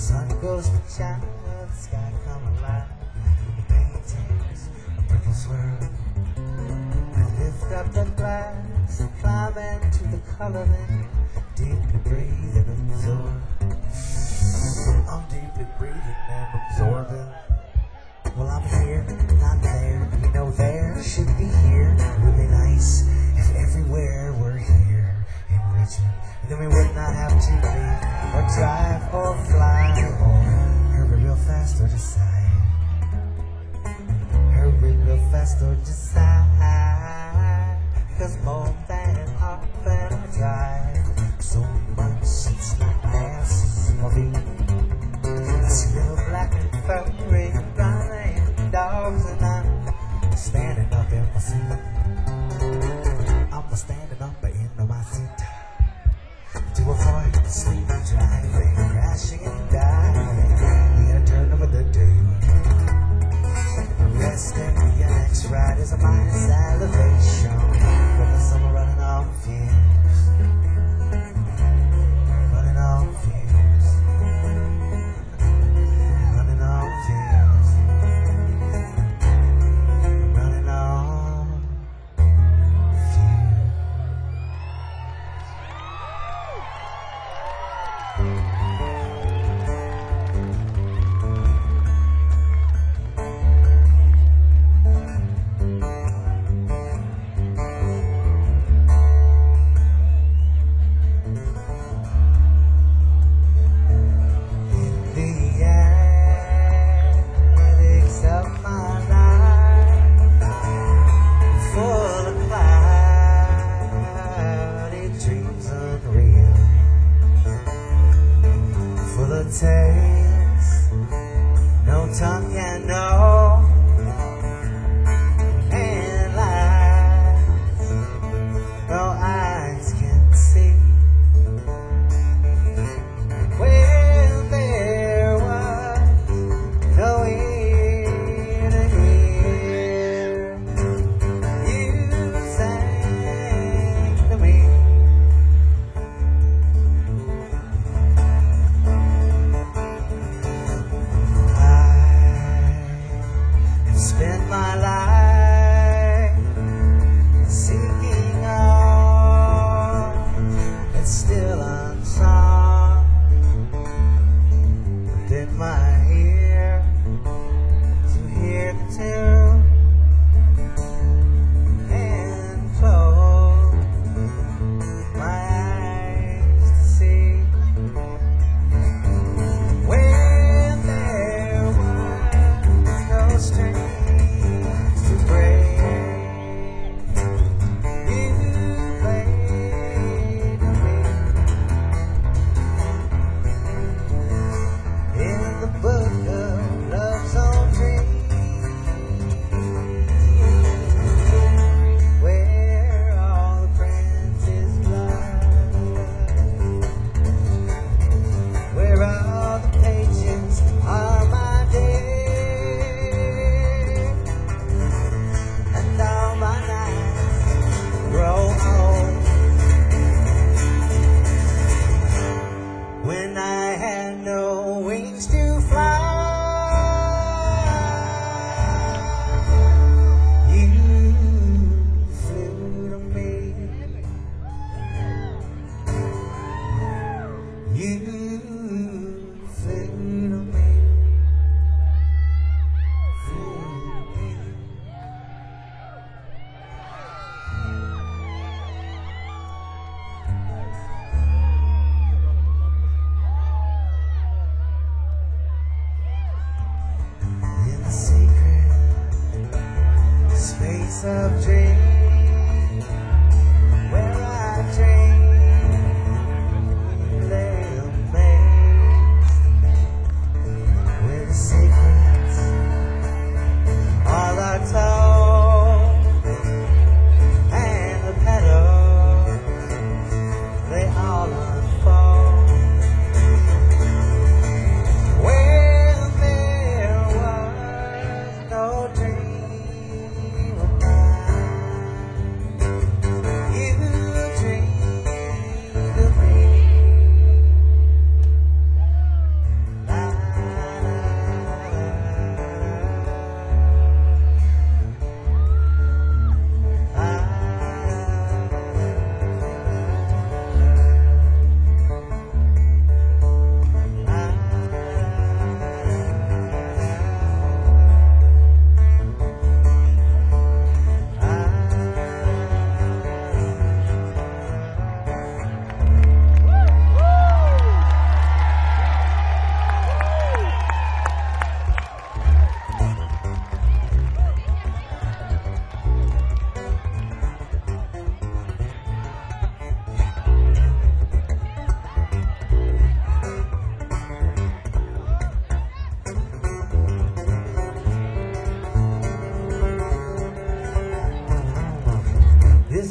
sun goes to shine, the sky come alive. Paintings, a purple swirl. I lift up the glass, climb into the color, then deeply breathe and absorb. I'm deeply breathing and absorbing. Well, I'm here, not there. You know, there should be here. Really nice if everywhere we're here in Richmond. Then we would not have to leave, or drive, or fly, or hurry real fast or decide. Hurry real fast or decide. Cause more than often I drive so much, it's like my ass is moving. I see little black and furry running dogs, and I'm standing up in my seat. I'm standing up in my seat to avoid the sleep driving, crashing and dying. We gotta turn over the day. Resting the next ride is my salivation. From the summer running on fumes, running on fumes, running on fumes, running on fumes. Taste, no tongue can know, and lies no eyes can see. When there was no ear to hear, you sang to me. Spend my life seeking all that's still unsung. Then my ear to hear the tune and close my eyes to see. When there was no strength to break, you played to me. In the book of love's own dreams, where all the prince is blood, where all the pages are my days, and all my nights grow old. When I had no wings to fly, you flew to me. You flew to me. Flew to me. In the secret space of dreams, where I dream, lay amazed with the secrets all are told, and the petals they all unfold. When there was no dream of mine,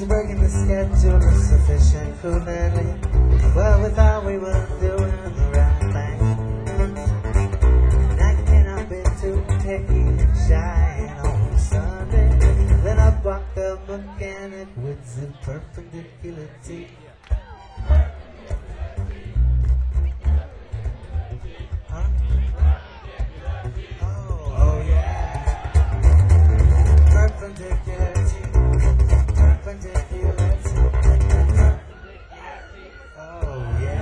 He's working the schedule of sufficient cooling. Well, we thought we were doing the right thing. And I cannot be too picky and shy on Sunday. Then I bought the mechanic with the perpendicularity. Huh? Oh, oh yeah. Perpendicularity. Perpendicularity. Oh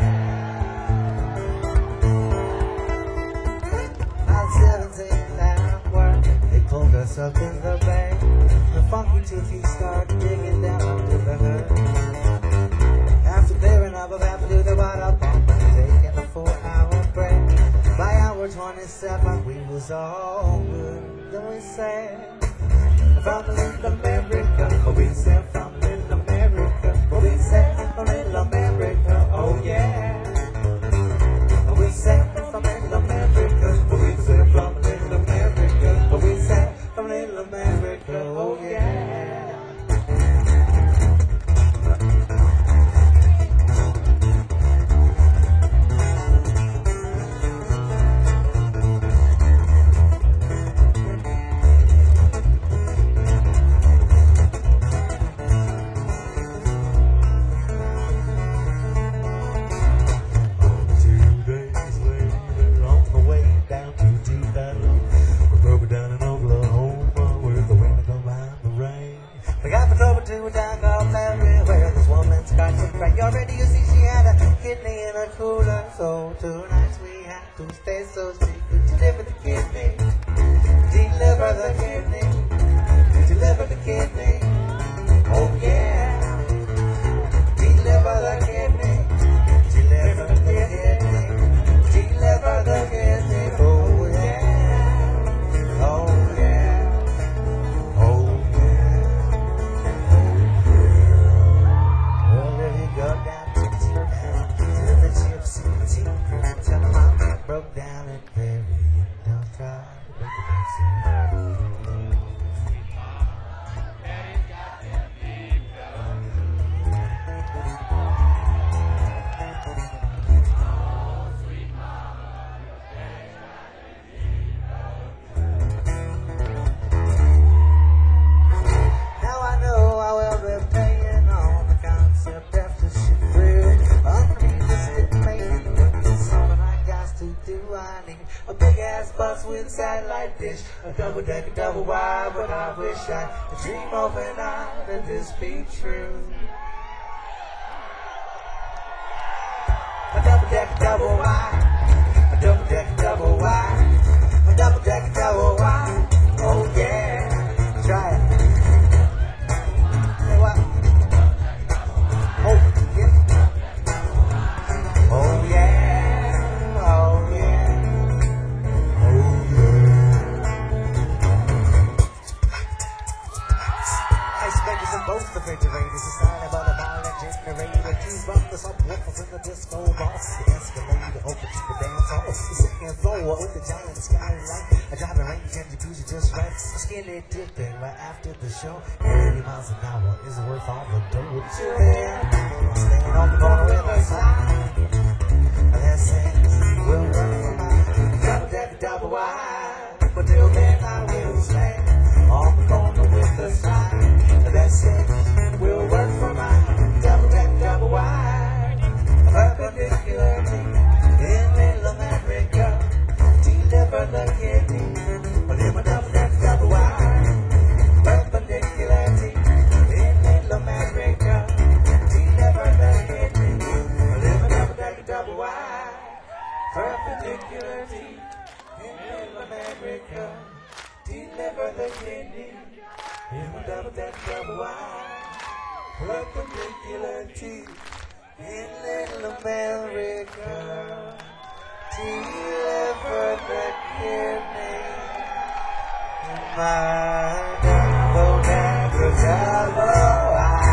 yeah. About seventeen hour work, they pulled us up in the bay. The funky toothy started digging down under the hood. After clearing up, I've had to do the water pump and taking a four hour break. By hour twenty-seven, we was all good. Then we said, from Little America, oh we said from Little America, oh we said from Little America, oh yeah. Oh we said from Little America, oh we said from Little America, oh we said from Little America, oh yeah. Already you see she had a kidney in her cooler. So tonight we have to stay so secret. Deliver the kidney. Deliver the kidney. Deliver the kidney. Oh yeah. Deliver the kidney. Deliver the kidney. Deliver the kidney. Oh yeah. Oh yeah. Oh go down to the down to the gypsy tea. Tell them I broke down and buried. Don't try to break the Now I know I will be paying on the concept after she threw. Unrealistic maybe, but it's something I got to do. I need a big ass bus with a satellite dish, a double decker, double wide, but I wish I could dream of an eye that this be true. A double decker, double wide, a double decker, double wide, a double decker, double wide. Oh yeah, try it. Oh yeah. Oh yeah. Oh yeah. Oh yeah. Ice makers and both refrigerators. It's not about a violent generator. Two rumbling subwoofers in the disco box. The escalator opens the dance hall. The second floor with the giant skylight. A driving range and jacuzzi just right. I'm skinny dipping right after the show. eighty miles an hour is worth all the dough. Chill there. Standing on the corner with a sign that says we'll run for mine. Double decker, double wide. But till then I will stand on the corner with a sign that says we'll work for mine. Double decker, double wide. Perpendicularity in Little America. Deliver the kidney. But in my double decker, double wide. Perpendicularity in Little America. Deliver the kidney. But in my double decker, double wide. Perpendicularity in Little America. Deliver the kidney. In my double decker, double wide. Perpendicularity in Little America. Deliver the kidney. In my double decker, double wide.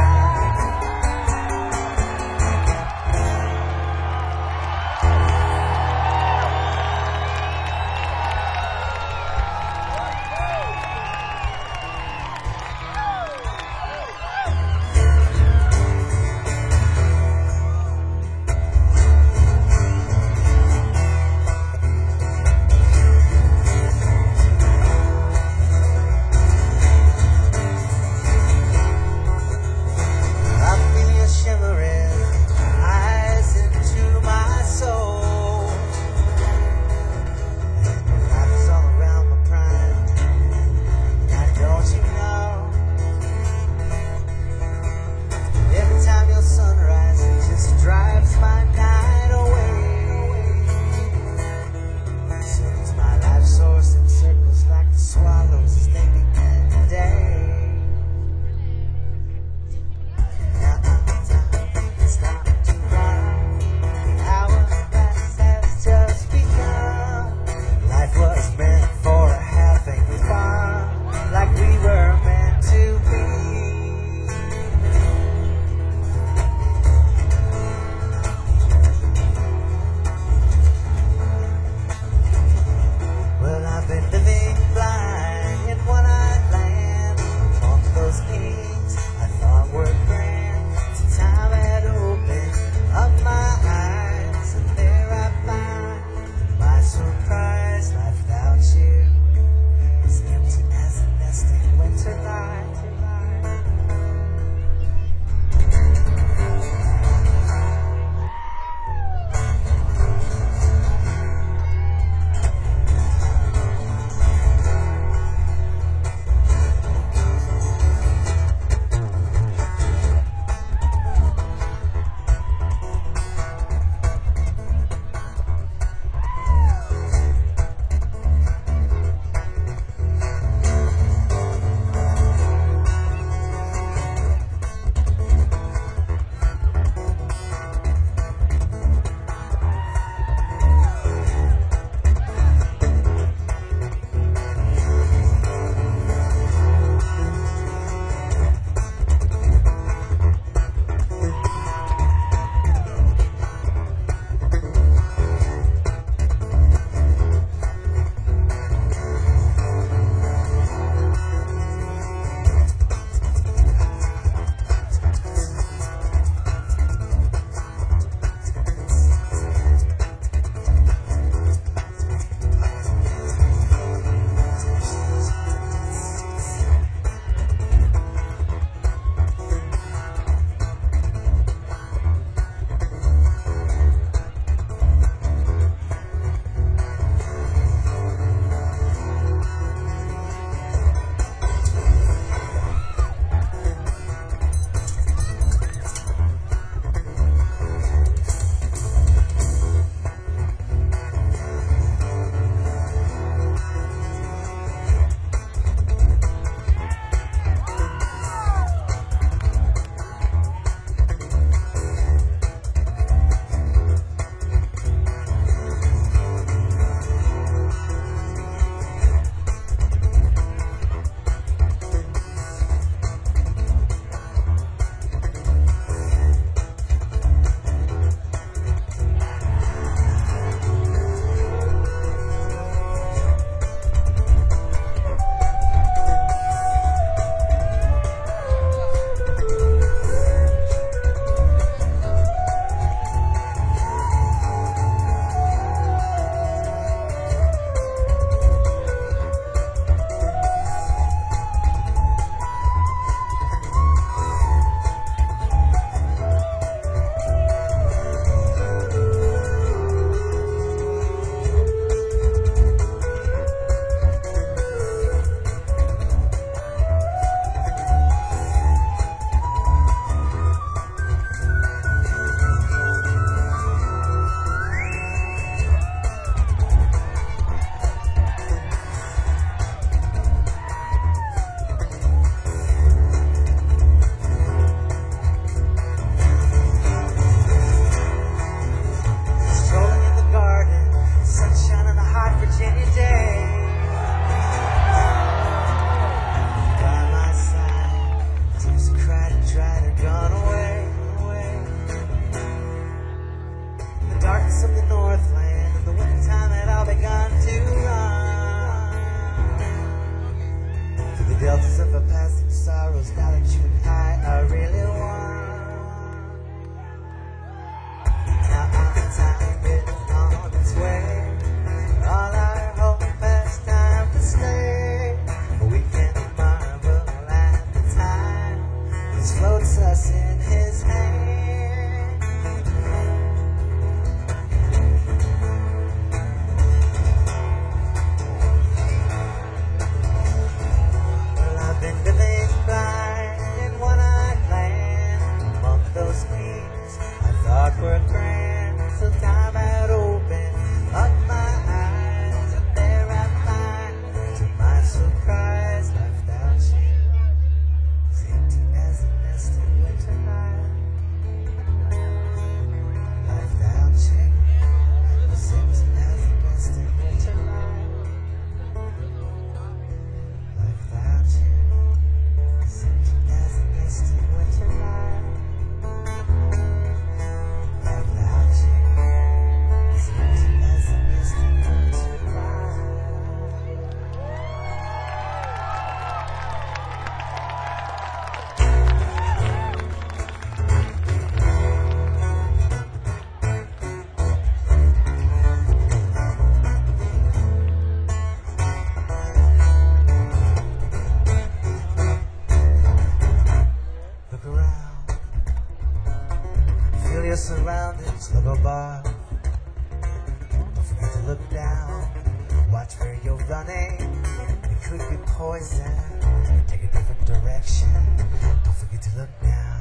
down. Watch where you're running. It could be poison. Take a different direction. Don't forget to look down.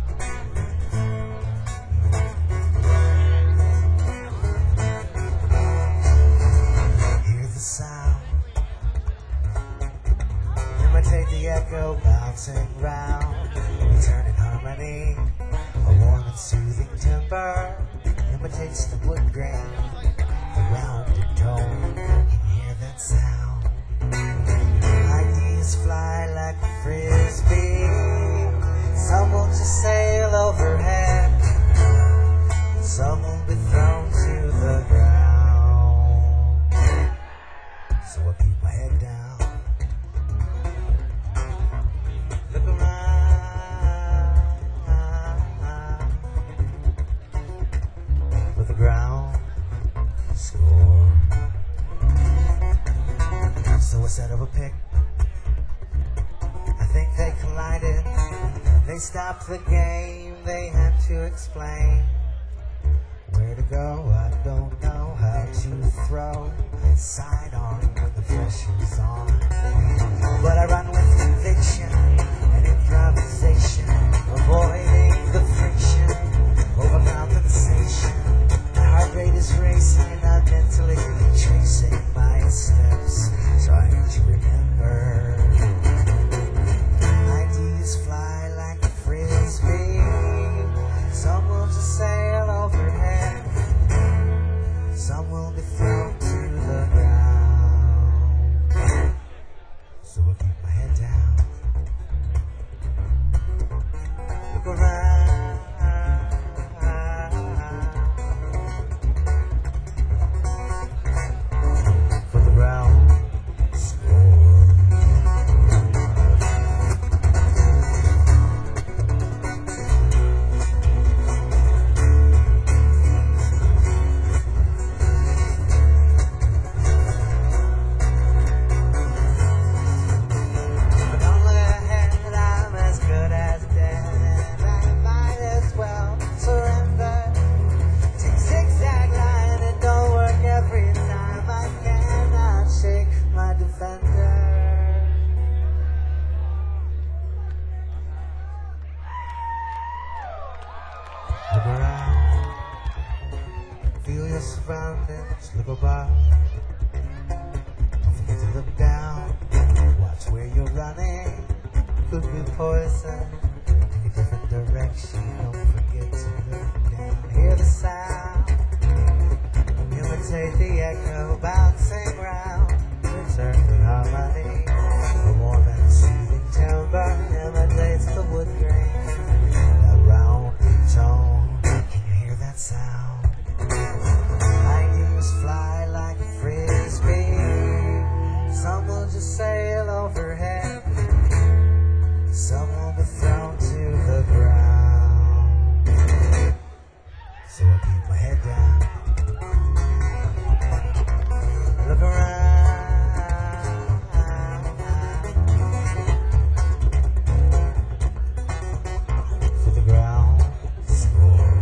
Hear the sound. Imitate the echo bouncing round. Return in harmony. A warm and soothing timbre imitates the wood grain. The rounded tone. Can you hear that sound? Ideas fly like a frisbee. Some will just sail overhead. Some will be thrown to the ground. So I keep my head down. Look around for the ground score. So I set up a pick. I think they collided. They stopped the game. They had to explain where to go. I don't know how to throw. Sidearm when the pressure's on. But I run with conviction and improvisation, avoiding the friction, overcompensation. My heart rate is racing and I'm mentally tracing my steps, trying to remember. Ideas fly like a frisbee. Some will just sail overhead. Some will be thrown to the ground. So I keep my head down. Look around for the ground score. Look around, feel your surroundings, look above. Don't forget to look down, watch where you're running. Could be poison, take a different direction. Don't forget to look down, hear the sound. Imitate the echo bouncing round. Return to harmony, a warm and soothing timbre imitates the wood grain. That rounded tone. That sound. Ideas fly like a frisbee. Some will just sail overhead. Some will be thrown to the ground. So I keep my head down. Look around for the ground score.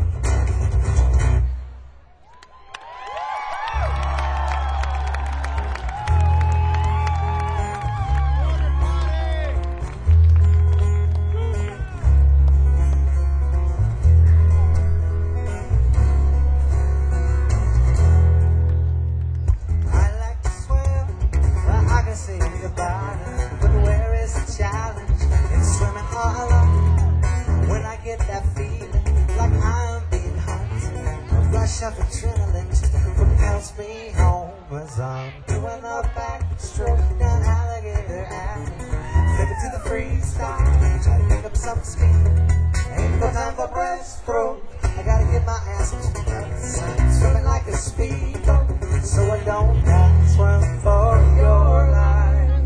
Of adrenaline propels me home as I'm doing a backstroke down Alligator Avenue. Flip it to the freestyle, try to pick up some speed. Ain't no time for breaststroke. I gotta get my ass to the swimming like a speedboat, so I don't have to swim for your life.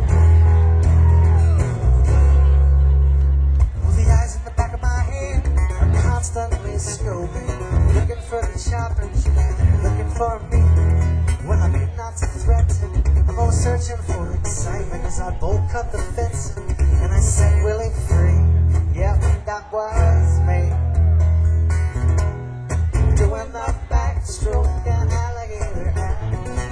Well, the eyes in the back of my head are constantly scoping, looking for the choppers, looking for me. When I mean not to threaten, I'm always searching for excitement as I bolt cut the fence and I set Willie free. Yep, that was me. Doing the backstroke down Alligator Avenue.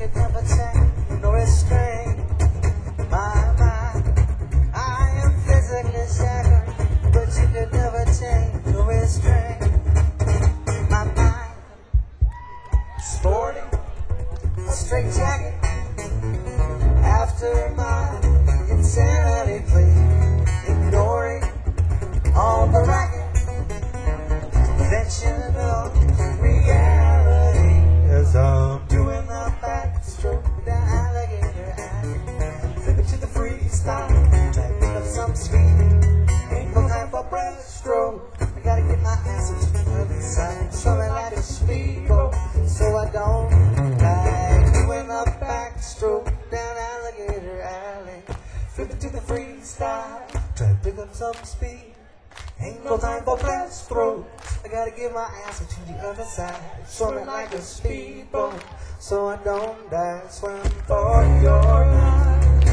could never take nor restrain my mind. I am physically shackled, but you could never change nor restrain my mind. Sporting a straight jacket after my insanity plea, ignoring all the racket, conventional reality. As I'm doing the backstroke down Alligator Alley, flip it to the freestyle, try to pick up some speed. Ain't no time for breaststroke, I gotta get my ass into the other side, something like a speedboat, so I don't like doing the backstroke down Alligator Alley. Flip it to the freestyle, try to pick up some speed. Ain't no time for breaststroke, I gotta get my ass to the other side, swimming like a speedboat, so I don't die. Swim for your life,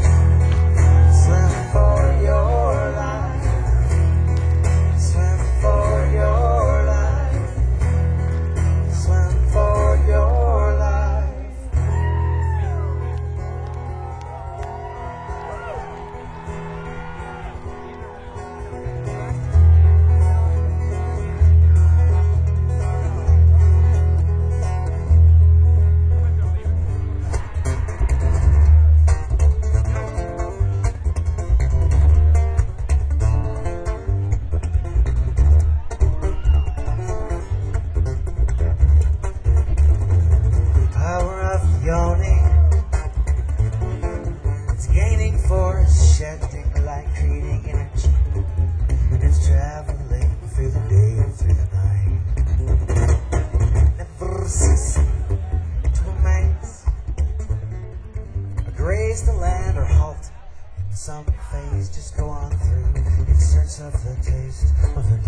swim for your life, swim for your life, swim for your life. The land or halt in some phase, just go on through in search of the taste of the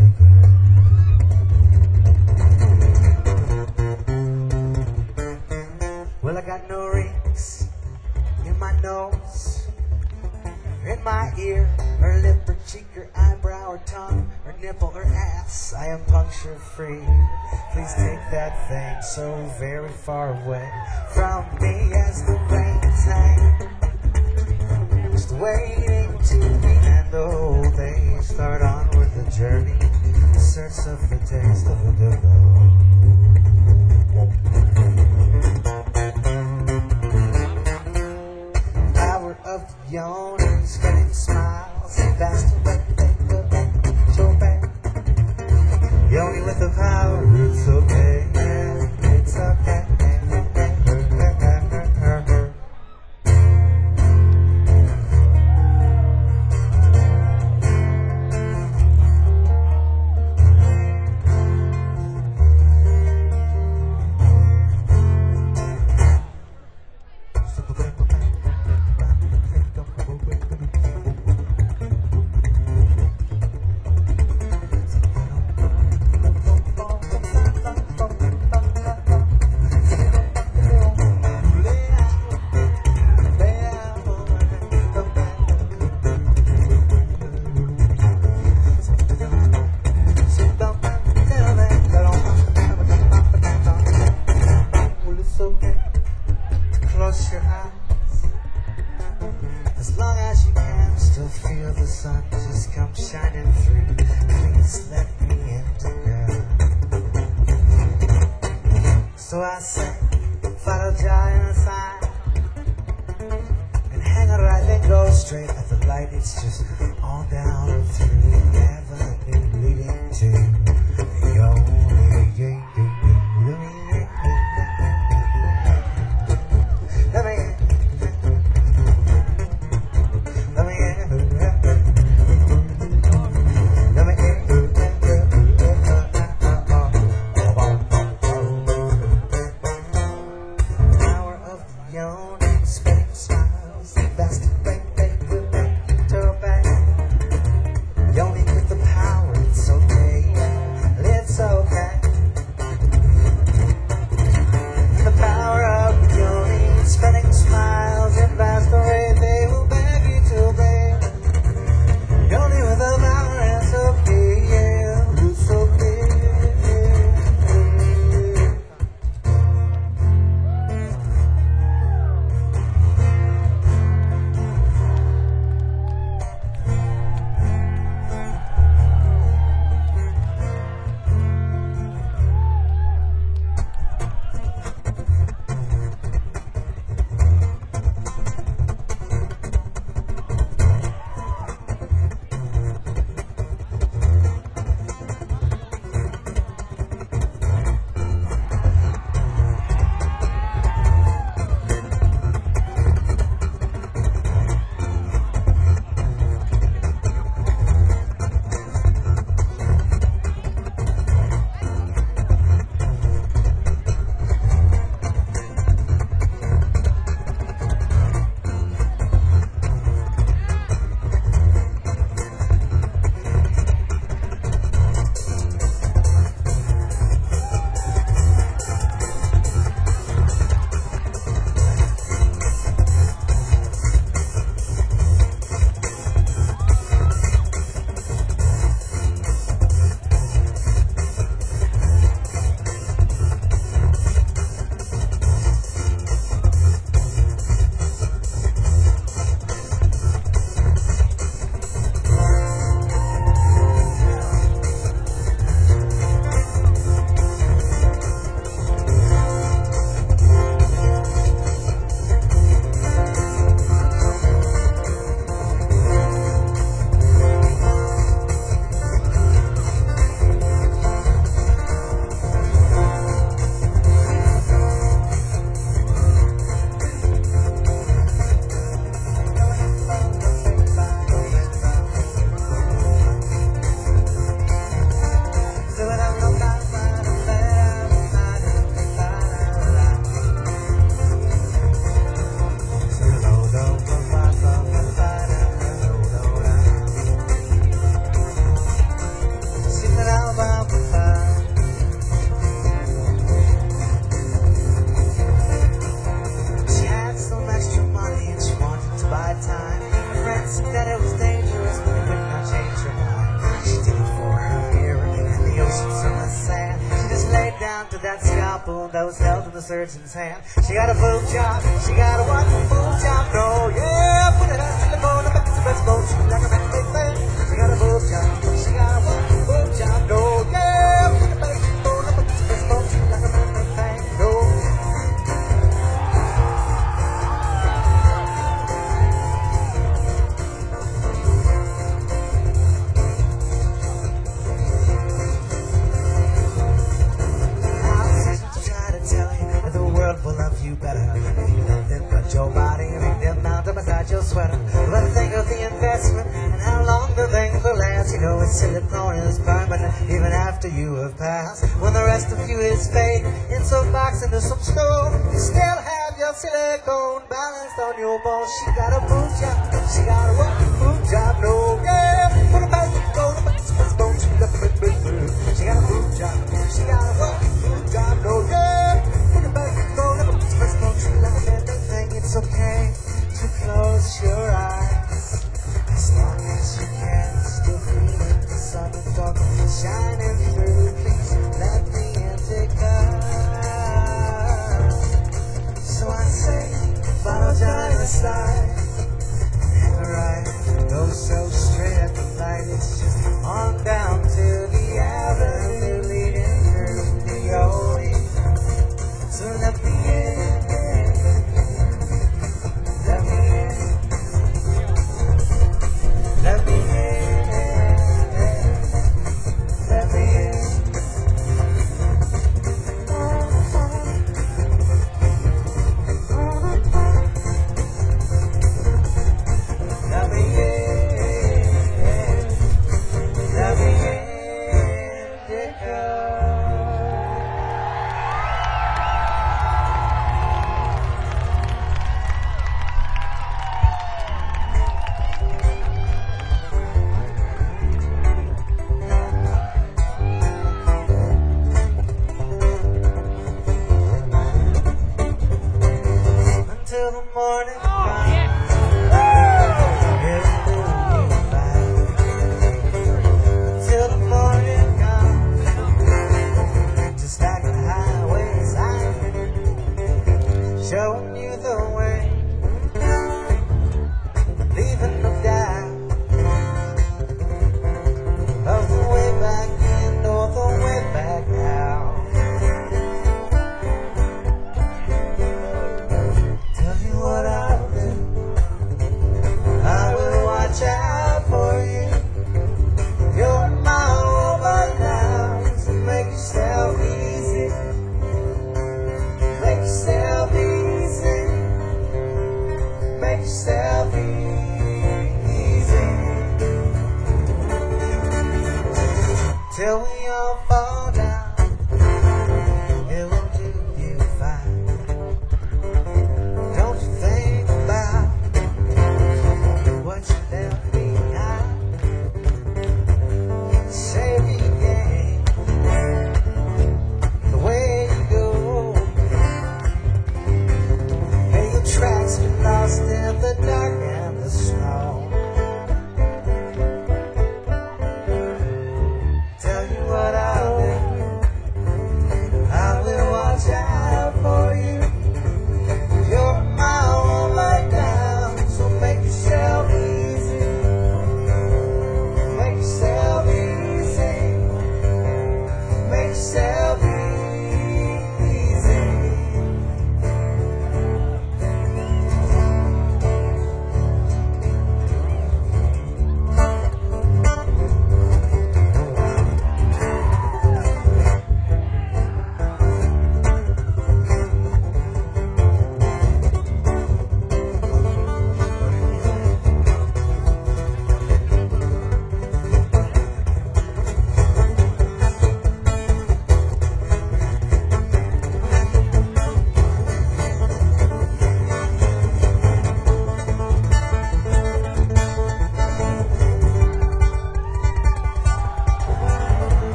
decay. Well, I got no rings in my nose, in my ear, or lip, or cheek, or eyebrow, or tongue, or nipple, or ass. I am puncture free. Please take that thing so very far away from me as the rains hang, just waiting to be handled. They start on with the journey, in search of the taste of the devil. Power of the yawning, spreading smiles, fast away, so bad. Yoni with the power, it's okay, yeah, it's okay. So I say, follow Jah in the sign, and hang a right, then go straight at the light. It's just all down and through the avenue leading to the only. Let me, let me, let me. Spinning smiles, fast and break, break, break, break, turn back. Yoni with the power, it's okay, it's okay. The power of Yoni, spinning smiles and fast away, they will beg you to obey. Yoni with the power, it's okay, yeah, it's okay. couple those held in the surgeon's hand. She got a boob job, she got a what? Boob job, no, yeah. Put it out to the bone, I'm the best bone, she's like a man, big man. She got a boob job, she got a what? Boob job, no, yeah. Put it back to the bone, I'm the best bone, she's like a man, big man, no. Will love you better if you let them put your body, make them mount up inside your sweater. But think of the investment and how long the thing will last. You know it's silicone is permanent even after you have passed. When the rest of you is fading in some box into some stone, you still have your silicone balanced on your bones. She got a boot job, she got a what? Boot job, no, yeah. Put a back, go to the bone, she got a boot job. She got a boot job, she got a what? Boot job, no, yeah. Put a back, go to the first bone, she like everything. It's okay to close your eyes as long as you can. Still feeling the sun and dark shining through. Please let me indicate. So I say, follow down the slide. And right, go so straight at the light. It's just on down to the avenue leading through the ocean. So let me in. Let me in. Let me in. Let me in. Let me in. Let me in. Yeah. Until the morning comes. Everything will be fine. Until the morning comes. Just like a highway sign, showing you the way, leaving no doubt of the way back in or the way back out. Tell you what I'll do, I will watch out for you. You're my woman now, so make yourself easy. Make yourself easy.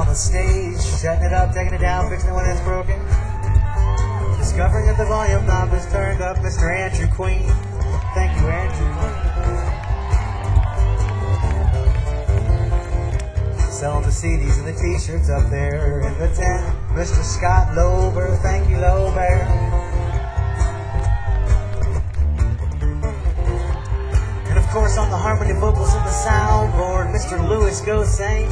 the stage, shutting it up, taking it down, fixing it when it's broken. Discovering that the volume knob is turned up, Mister Andrew Queen. Thank you, Andrew. Selling the C Ds and the t-shirts up there in the tent. Mister Scott Lober, thank you, Lober. And of course on the harmony vocals and the soundboard, Mister Lewis Gossain.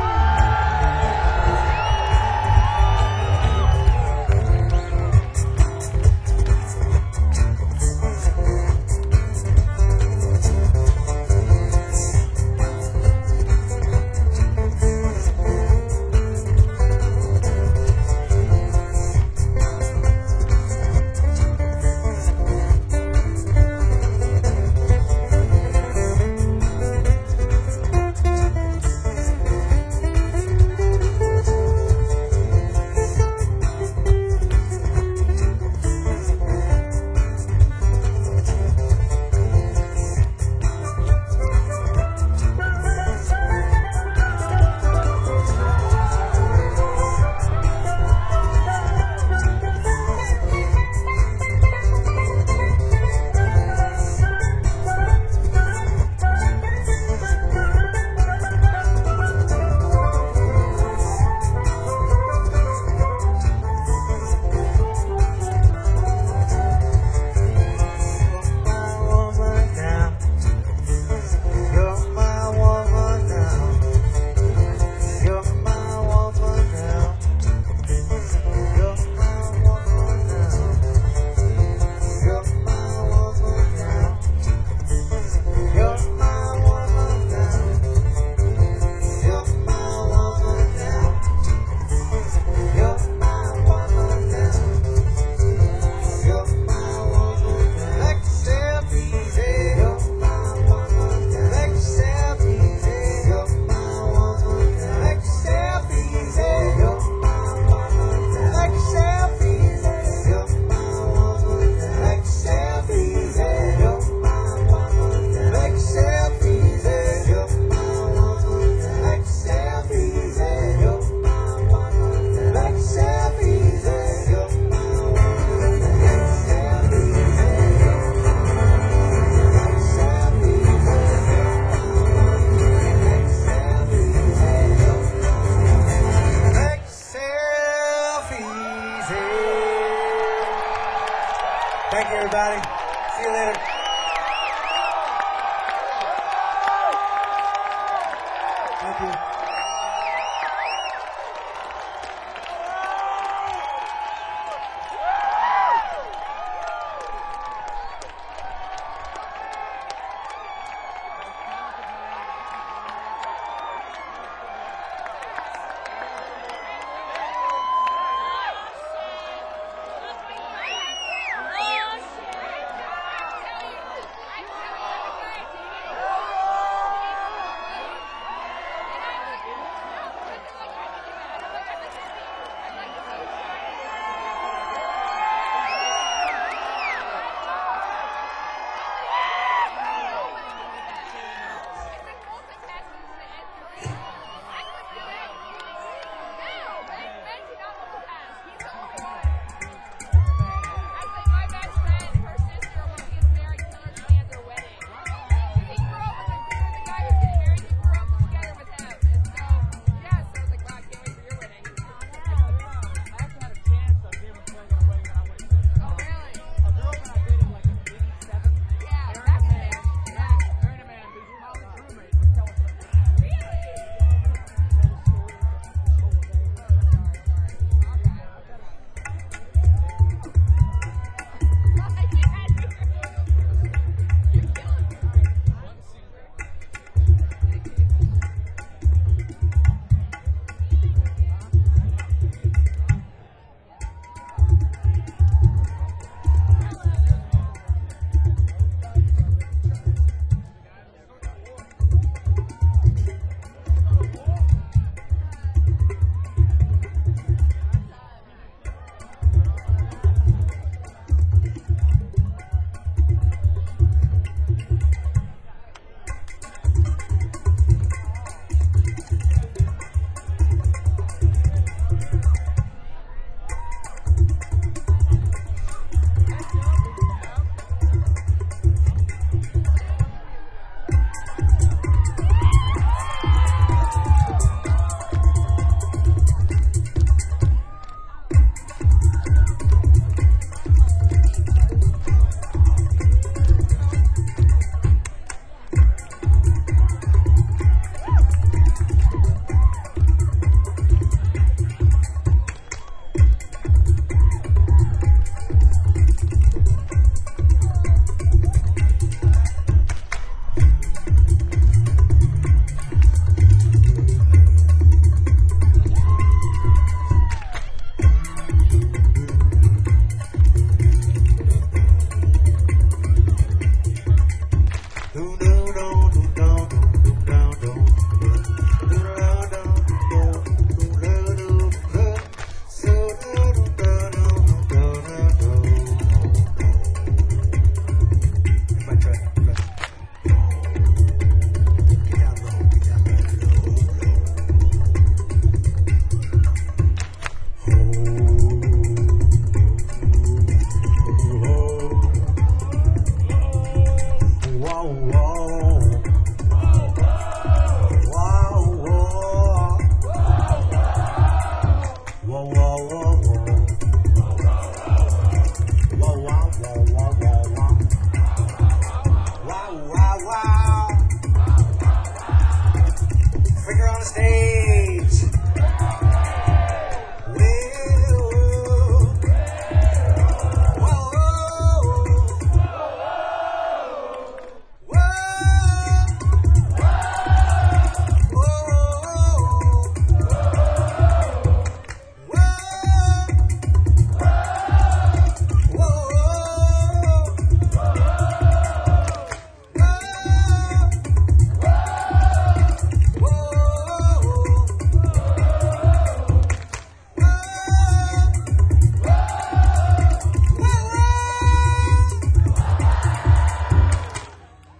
Thank you, everybody. See you later. Thank you.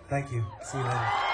Thank you. See you later.